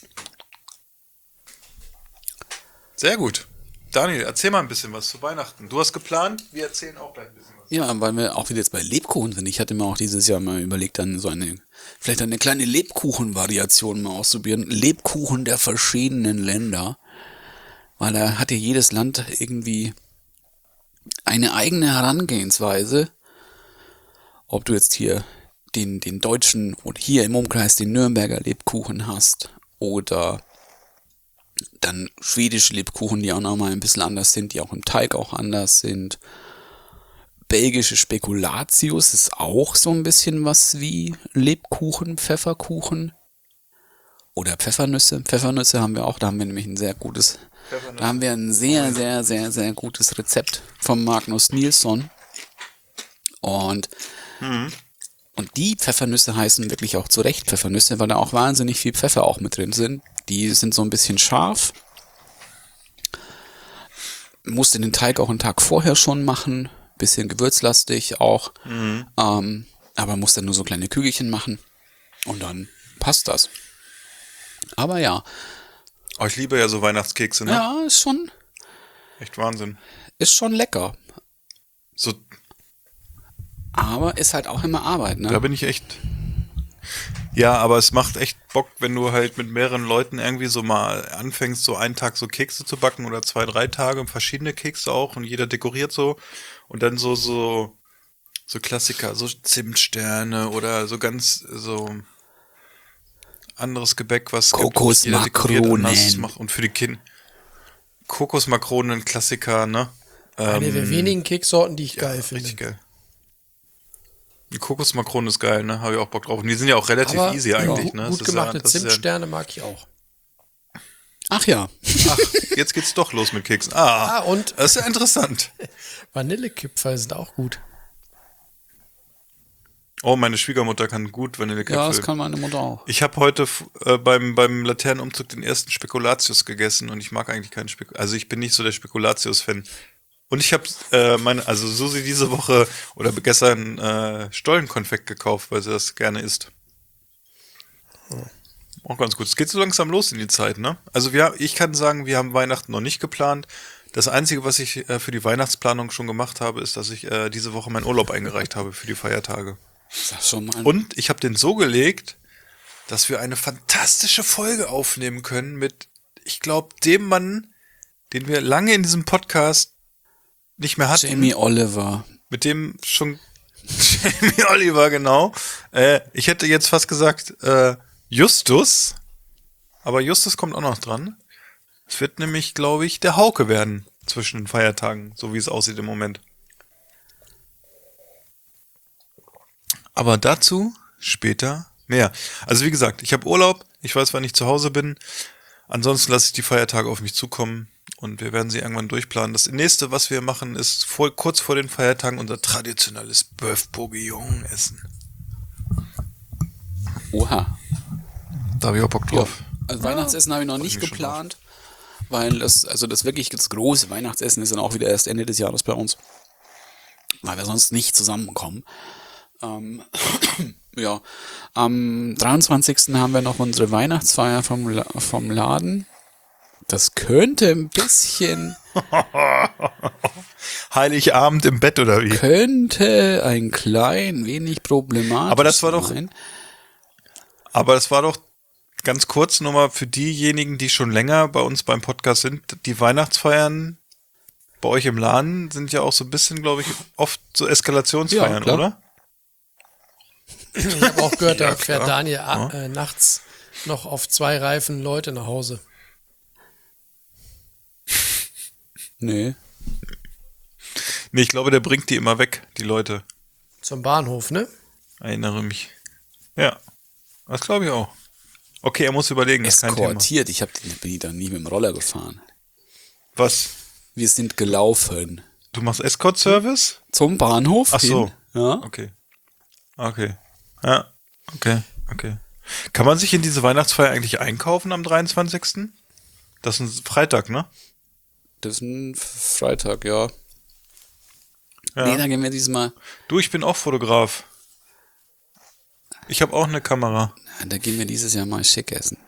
Sehr gut. Daniel, erzähl mal ein bisschen was zu Weihnachten. Du hast geplant, wir erzählen auch gleich ein bisschen was. Ja, weil wir auch wieder jetzt bei Lebkuchen sind. Ich hatte mir auch dieses Jahr mal überlegt, dann vielleicht eine kleine Lebkuchen-Variation mal auszuprobieren. Lebkuchen der verschiedenen Länder. Weil da hat ja jedes Land irgendwie eine eigene Herangehensweise. Ob du jetzt hier den deutschen oder hier im Umkreis den Nürnberger Lebkuchen hast oder dann schwedische Lebkuchen, die auch nochmal ein bisschen anders sind, die auch im Teig auch anders sind. Belgische Spekulatius ist auch so ein bisschen was wie Lebkuchen, Pfefferkuchen oder Pfeffernüsse. Pfeffernüsse haben wir auch, da haben wir nämlich ein sehr gutes, da haben wir ein sehr, sehr, sehr, sehr gutes Rezept von Magnus Nilsson. Und die Pfeffernüsse heißen wirklich auch zu Recht Pfeffernüsse, weil da auch wahnsinnig viel Pfeffer auch mit drin sind. Die sind so ein bisschen scharf. Musste den Teig auch einen Tag vorher schon machen. Bisschen gewürzlastig auch. Aber musste nur so kleine Kügelchen machen. Und dann passt das. Aber ja. Oh, ich liebe ja so Weihnachtskekse, ne? Ja, ist schon lecker. So, Aber ist halt auch immer Arbeit, ne? da bin ich echt... Ja, aber es macht echt Bock, wenn du halt mit mehreren Leuten irgendwie so mal anfängst, so einen Tag so Kekse zu backen oder 2-3 Tage, verschiedene Kekse auch und jeder dekoriert so und dann so Klassiker, so Zimtsterne oder so ganz so anderes Gebäck, was Kokosmakronen. Und für die Kinder Kokosmakronen, Klassiker, ne? eine der wenigen Keksorten, die ich geil finde. Richtig geil. Die Kokosmakronen ist geil, ne? Habe ich auch Bock drauf. Und die sind ja auch relativ Aber easy eigentlich, ne? gut Das ist gemachte das ist Zimtsterne mag ich auch. Ach ja. Ach, jetzt geht's doch los mit Keksen. Und Das ist ja interessant. Vanillekipferl sind auch gut. Oh, meine Schwiegermutter kann gut Vanillekipferl. Ja, das kann meine Mutter auch. Ich habe heute beim Laternenumzug den ersten Spekulatius gegessen und ich mag eigentlich keinen Spekulatius. Also ich bin nicht so der Spekulatius-Fan. Und ich habe also Susi diese Woche oder gestern Stollenkonfekt gekauft, weil sie das gerne isst. Auch ganz gut. Es geht so langsam los in die Zeit, ne? Also ich kann sagen, wir haben Weihnachten noch nicht geplant. Das Einzige, was ich für die Weihnachtsplanung schon gemacht habe, ist, dass ich diese Woche meinen Urlaub eingereicht habe für die Feiertage. Sag schon mal. Und ich habe den so gelegt, dass wir eine fantastische Folge aufnehmen können mit, ich glaube, dem Mann, den wir lange in diesem Podcast nicht mehr hatten. Jamie Oliver. Mit dem schon Jamie Oliver, genau. Ich hätte jetzt fast gesagt Justus, aber Justus kommt auch noch dran. Es wird nämlich, glaube ich, der Hauke werden zwischen den Feiertagen, so wie es aussieht im Moment. Aber dazu später mehr. Also wie gesagt, ich habe Urlaub, ich weiß, wann ich zu Hause bin. Ansonsten lasse ich die Feiertage auf mich zukommen und wir werden sie irgendwann durchplanen. Das nächste, was wir machen, ist kurz vor den Feiertagen unser traditionelles Bœuf Bourguignon essen. Oha. Da habe ich auch Bock drauf. Ja. Also Weihnachtsessen habe ich noch nicht geplant, weil das wirklich das große Weihnachtsessen ist dann auch wieder erst Ende des Jahres bei uns. Weil wir sonst nicht zusammenkommen. Ja, am 23. haben wir noch unsere Weihnachtsfeier vom Laden. Das könnte ein bisschen... Heiligabend im Bett oder wie? Könnte ein klein wenig problematisch Aber das war sein. Aber das war doch ganz kurz nochmal für diejenigen, die schon länger bei uns beim Podcast sind. Die Weihnachtsfeiern bei euch im Laden sind ja auch so ein bisschen, glaube ich, oft so Eskalationsfeiern, Ja, oder? Ich habe auch gehört, da Ja, fährt klar. Daniel nachts noch auf 2 Reifen Leute nach Hause. Nee. Nee, ich glaube, der bringt die immer weg, die Leute. Zum Bahnhof, ne? Erinnere mich. Ja, das glaube ich auch. Okay, er muss überlegen, ist kein Thema. Eskortiert. Bin die dann nie mit dem Roller gefahren. Was? Wir sind gelaufen. Du machst Escort-Service? Zum Bahnhof Ach so. hin. Ja. Okay. Ja, okay. Kann man sich in diese Weihnachtsfeier eigentlich einkaufen am 23.? Das ist ein Freitag, ne? Das ist ein Freitag, ja. Ja. Nee, dann gehen wir diesmal. Du, ich bin auch Fotograf. Ich habe auch eine Kamera. Da gehen wir dieses Jahr mal schick essen.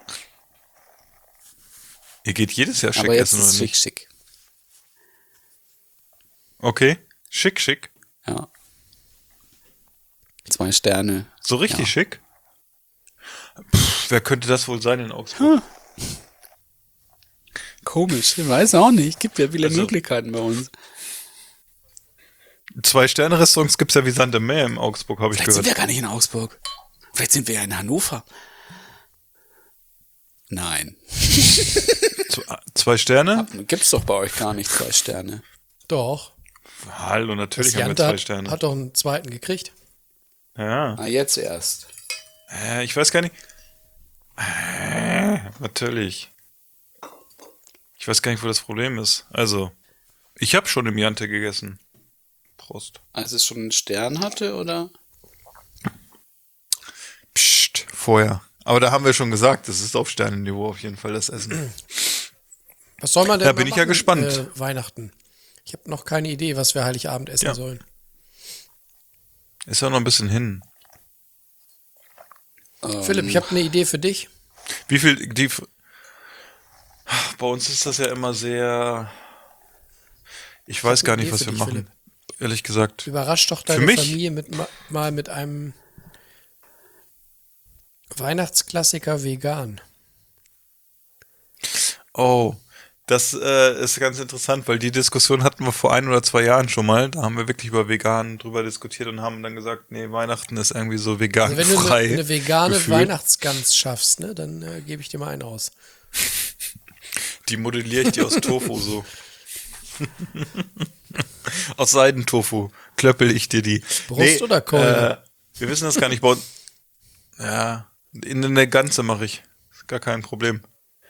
Ihr geht jedes Jahr schick Aber jetzt essen, oder ist nicht? schick. Okay. Schick. Ja. 2 Sterne. So richtig Ja. schick? Wer könnte das wohl sein in Augsburg? Komisch, ich weiß auch nicht. Gibt ja viele Also- Möglichkeiten bei uns. 2-Sterne-Restaurants gibt's ja wie Sand im Meer in Augsburg, habe ich Vielleicht sind gehört. wir gar nicht in Augsburg. Vielleicht sind wir ja in Hannover. Nein. 2 Sterne? Gibt's doch bei euch gar nicht 2 Sterne. Doch. Hallo, natürlich haben wir Jante 2 Sterne. hat doch einen zweiten gekriegt. Ja. Ah, jetzt erst. Ich weiß gar nicht. Natürlich. Ich weiß gar nicht, wo das Problem ist. Also, ich habe schon im Jante gegessen. Prost. Als es schon einen Stern hatte, oder? Psst, vorher. Aber da haben wir schon gesagt, das ist auf Sternenniveau auf jeden Fall das Essen. Was soll man denn Da mal bin ich ja machen, gespannt. Weihnachten. Ich habe noch keine Idee, was wir Heiligabend essen Ja. sollen. Ist ja noch ein bisschen hin. Philipp, ich habe eine Idee für dich. Wie viel, bei uns ist das ja immer sehr, ich weiß gar nicht, Idee was für wir dich, machen. Philipp. Ehrlich gesagt. Überrasch doch Für deine mich? Familie mal mit einem Weihnachtsklassiker vegan. Oh, das ist ganz interessant, weil die Diskussion hatten wir vor 1 oder 2 Jahren schon mal. Da haben wir wirklich über vegan drüber diskutiert und haben dann gesagt, nee, Weihnachten ist irgendwie so vegan Also wenn du frei. eine vegane gefühlt. Weihnachtsgans schaffst, ne, dann gebe ich dir mal einen aus. Die modelliere ich dir aus Tofu so. Aus Seidentofu klöppel ich dir die. Brust oder Keule? Wir wissen das gar nicht. Ja, in der Ganze mache ich. Ist gar kein Problem.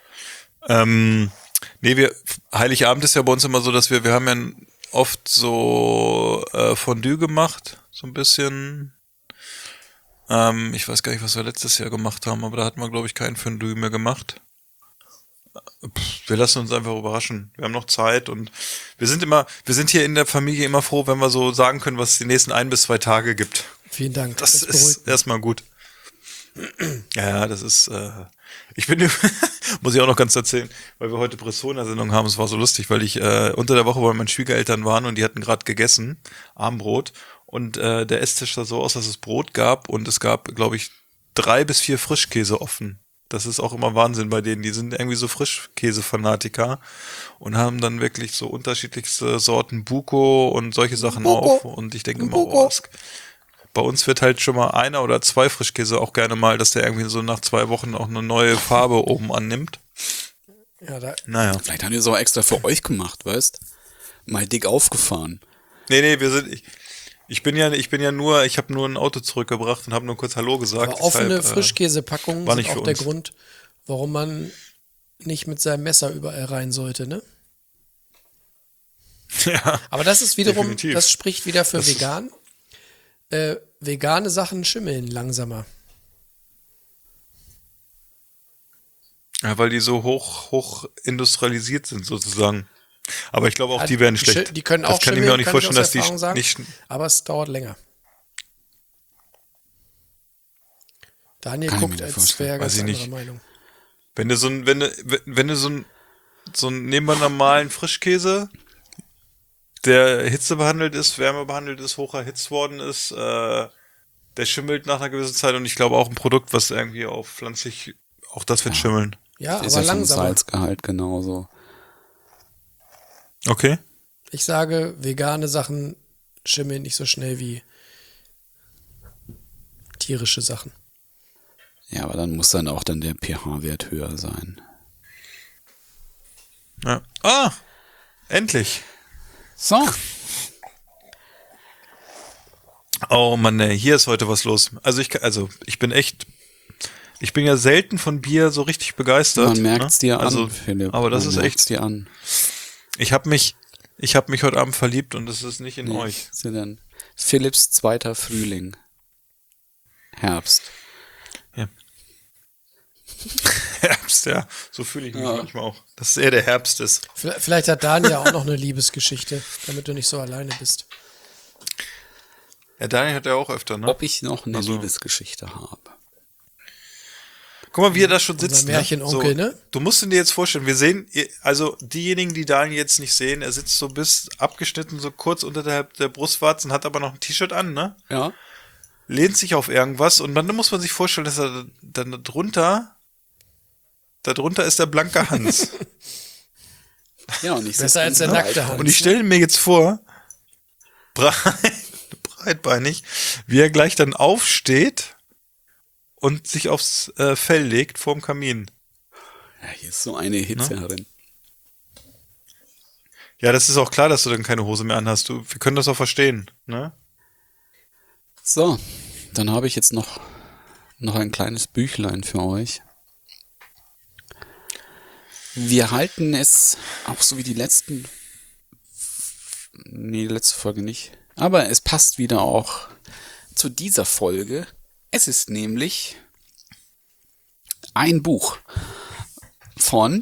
Heiligabend ist ja bei uns immer so, dass wir haben ja oft so Fondue gemacht. So ein bisschen. Ich weiß gar nicht, was wir letztes Jahr gemacht haben, aber da hatten wir, glaube ich, kein Fondue mehr gemacht. Wir lassen uns einfach überraschen. Wir haben noch Zeit und wir sind hier in der Familie immer froh, wenn wir so sagen können, was es die nächsten 1 bis 2 Tage gibt. Vielen Dank. Das ist erstmal gut. Ja, das ist, muss ich auch noch ganz erzählen, weil wir heute Bressona-Sendung haben. Es war so lustig, weil ich unter der Woche bei meinen Schwiegereltern waren und die hatten gerade gegessen, Abendbrot, und der Esstisch sah so aus, dass es Brot gab und es gab, glaube ich, 3 bis 4 Frischkäse offen. Das ist auch immer Wahnsinn bei denen. Die sind irgendwie so Frischkäse-Fanatiker und haben dann wirklich so unterschiedlichste Sorten Buko und solche Sachen auf. Und ich denke immer, bei uns wird halt schon mal 1 oder 2 Frischkäse auch gerne mal, dass der irgendwie so nach 2 Wochen auch eine neue Farbe oben annimmt. Ja, naja. Vielleicht haben die es auch extra für euch gemacht, weißt? Mal dick aufgefahren. Nee, ich habe nur ein Auto zurückgebracht und habe nur kurz Hallo gesagt. Aber offene Frischkäsepackungen sind auch der Grund, warum man nicht mit seinem Messer überall rein sollte, ne? Ja. Aber das ist wiederum, definitiv. Das spricht wieder für vegan. Vegane Sachen schimmeln langsamer. Ja, weil die so hoch industrialisiert sind sozusagen. Aber ich glaube auch, die werden schlecht. Die können auch das kann schimmeln, ich mir auch nicht vorstellen, dass die sagen, nicht. Aber es dauert länger. Daniel Kann ich guckt, mir als vorstellen. wäre ganz Weiß ich anderer nicht. Meinung. Wenn du so ein nehmen wir normalen Frischkäse, der hitzebehandelt ist, wärmebehandelt ist, hoch erhitzt worden ist, der schimmelt nach einer gewissen Zeit und ich glaube auch ein Produkt, was irgendwie auf pflanzlich, auch das wird schimmeln. Ja, Ist aber ja vom langsamer. Salzgehalt genauso. Okay. Ich sage, vegane Sachen schimmeln nicht so schnell wie tierische Sachen. Ja, aber dann muss dann auch der pH-Wert höher sein. Ja. Ah! Endlich! So. Oh Mann, ey, hier ist heute was los. Also ich bin ja selten von Bier so richtig begeistert. Man merkt's dir also, an, Philipp. Aber das Man ist merkt's echt. dir an. Ich habe mich heute Abend verliebt und es ist nicht in euch. Was ist denn? Philipps 2. Frühling. Herbst. Ja. Herbst, ja. So fühle ich mich manchmal auch. Dass es eher der Herbst ist. Vielleicht hat Daniel auch noch eine Liebesgeschichte, damit du nicht so alleine bist. Ja, Daniel hat ja auch öfter, ne? Ob ich noch eine Liebesgeschichte habe. Guck mal, wie er da schon Unser sitzt. Märchenonkel, ne? ne? Du musst ihn dir jetzt vorstellen, wir sehen, also diejenigen, die Daniel jetzt nicht sehen, er sitzt so bis abgeschnitten, so kurz unterhalb der Brustwarzen, hat aber noch ein T-Shirt an, ne? Ja. Lehnt sich auf irgendwas und dann muss man sich vorstellen, dass er dann darunter ist der blanke Hans. Ja, und ich Besser als der nackte Hans. Und ich stelle mir jetzt vor, breitbeinig, wie er gleich dann aufsteht und sich aufs Fell legt vorm Kamin. Ja, hier ist so eine Hitzerin. Ja, das ist auch klar, dass du dann keine Hose mehr anhast. Wir können das auch verstehen, ne? So, dann habe ich jetzt noch ein kleines Büchlein für euch. Wir halten es auch so wie die letzte Folge nicht. Aber es passt wieder auch zu dieser Folge. Es ist nämlich ein Buch von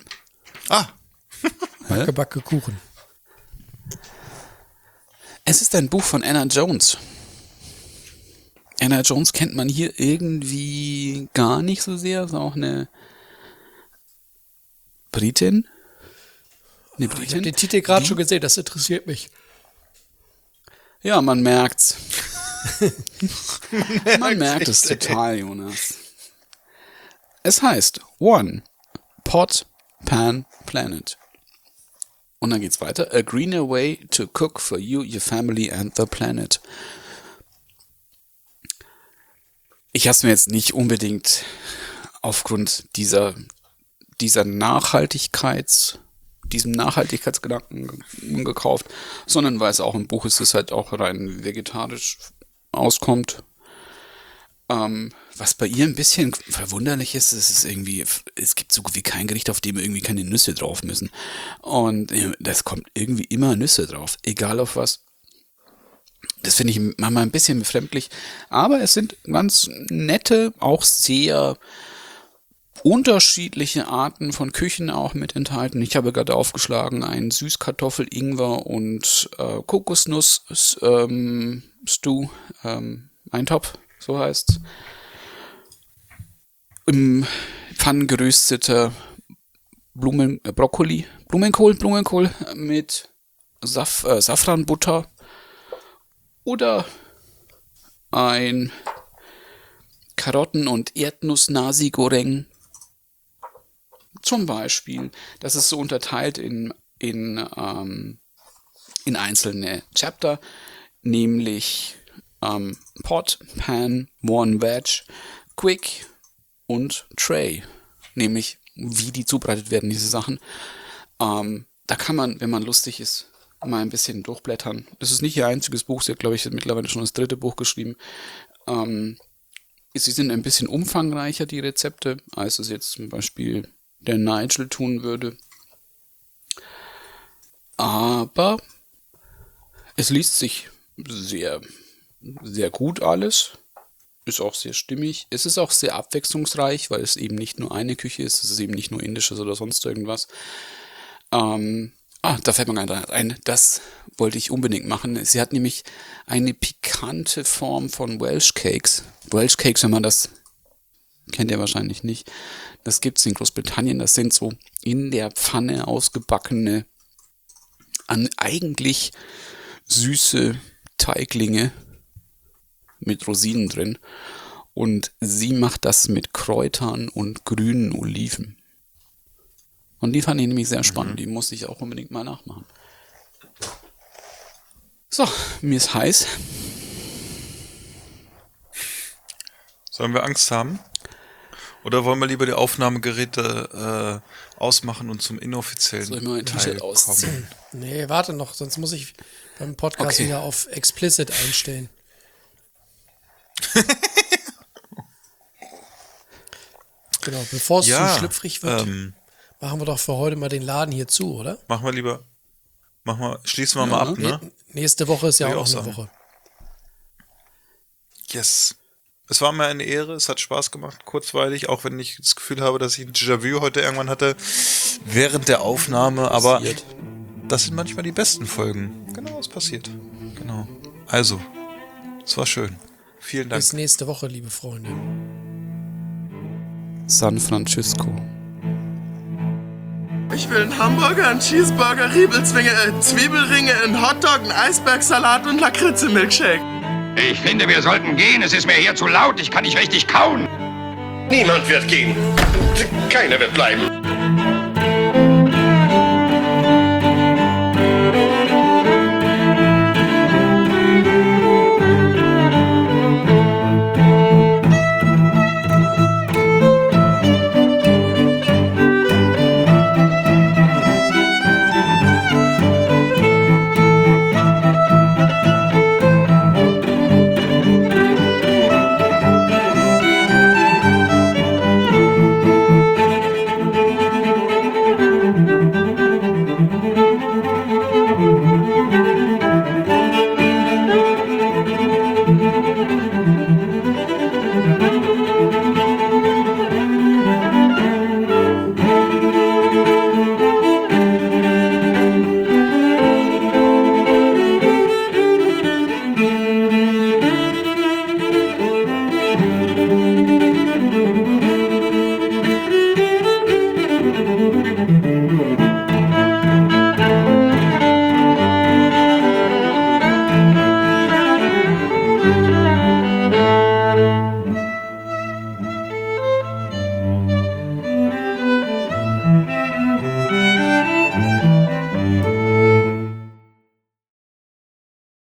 Backe Kuchen. Es ist ein Buch von Anna Jones. Anna Jones kennt man hier irgendwie gar nicht so sehr. Ist auch eine Britin. Eine Ich habe Britin. den Titel gerade schon gesehen, das interessiert mich. Ja, man merkt's. Man merkt es total, Jonas. Es heißt One Pot Pan Planet. Und dann geht's weiter. A greener way to cook for you, your family and the planet. Ich habe es mir jetzt nicht unbedingt aufgrund diesem Nachhaltigkeitsgedanken gekauft, sondern weil es auch ein Buch ist, das halt auch rein vegetarisch auskommt. Was bei ihr ein bisschen verwunderlich ist, es gibt so gut wie kein Gericht, auf dem irgendwie keine Nüsse drauf müssen. Und das kommt irgendwie immer Nüsse drauf, egal auf was. Das finde ich manchmal ein bisschen befremdlich. Aber es sind ganz nette, auch sehr unterschiedliche Arten von Küchen auch mit enthalten. Ich habe gerade aufgeschlagen einen Süßkartoffel, Ingwer und Kokosnuss Stew, Eintopf, so heißt's. Im Pfannen gerösteter Blumenkohl mit Safranbutter oder ein Karotten- und Erdnuss-Nasi Goreng zum Beispiel. Das ist so unterteilt in einzelne Chapter, nämlich Pot, Pan, One Veg, Quick und Tray, nämlich wie die zubereitet werden, diese Sachen. Da kann man, wenn man lustig ist, mal ein bisschen durchblättern. Das ist nicht ihr einziges Buch, sie hat, glaube ich, mittlerweile schon das 3. Buch geschrieben. Sie sind ein bisschen umfangreicher, die Rezepte, als es jetzt zum Beispiel der Nigel tun würde. Aber es liest sich sehr, sehr gut alles. Ist auch sehr stimmig. Es ist auch sehr abwechslungsreich, weil es eben nicht nur eine Küche ist. Es ist eben nicht nur indisches oder sonst irgendwas. Da fällt mir gerade ein. Das wollte ich unbedingt machen. Sie hat nämlich eine pikante Form von Welsh Cakes. Welsh Cakes, wenn man das kennt ihr wahrscheinlich nicht. Das gibt es in Großbritannien. Das sind so in der Pfanne ausgebackene, eigentlich süße Teiglinge mit Rosinen drin. Und sie macht das mit Kräutern und grünen Oliven. Und die fand ich nämlich sehr spannend. Die musste ich auch unbedingt mal nachmachen. So, mir ist heiß. Sollen wir Angst haben? Oder wollen wir lieber die Aufnahmegeräte ausmachen und zum inoffiziellen Soll ich mal ein Teil T-Shirt ausziehen? kommen? Nee, warte noch, sonst muss ich beim Podcast wieder auf Explicit einstellen. Genau, bevor es zu schlüpfrig wird, machen wir doch für heute mal den Laden hier zu, oder? Schließen wir mal ab, ne? Nächste Woche ist ja Würde auch ich noch auch eine sagen. Woche. Yes. Es war mir eine Ehre, es hat Spaß gemacht, kurzweilig, auch wenn ich das Gefühl habe, dass ich ein Déjà-vu heute irgendwann hatte, während der Aufnahme, aber das sind manchmal die besten Folgen. Genau, es passiert. Genau. Also, es war schön. Vielen Dank. Bis nächste Woche, liebe Freunde. San Francisco. Ich will einen Hamburger, einen Cheeseburger, Riebelzwinge, Zwiebelringe, einen Hotdog, einen Eisbergsalat und Lakritze-Milkshake. Ich finde, wir sollten gehen. Es ist mir hier zu laut. Ich kann nicht richtig kauen. Niemand wird gehen. Keiner wird bleiben.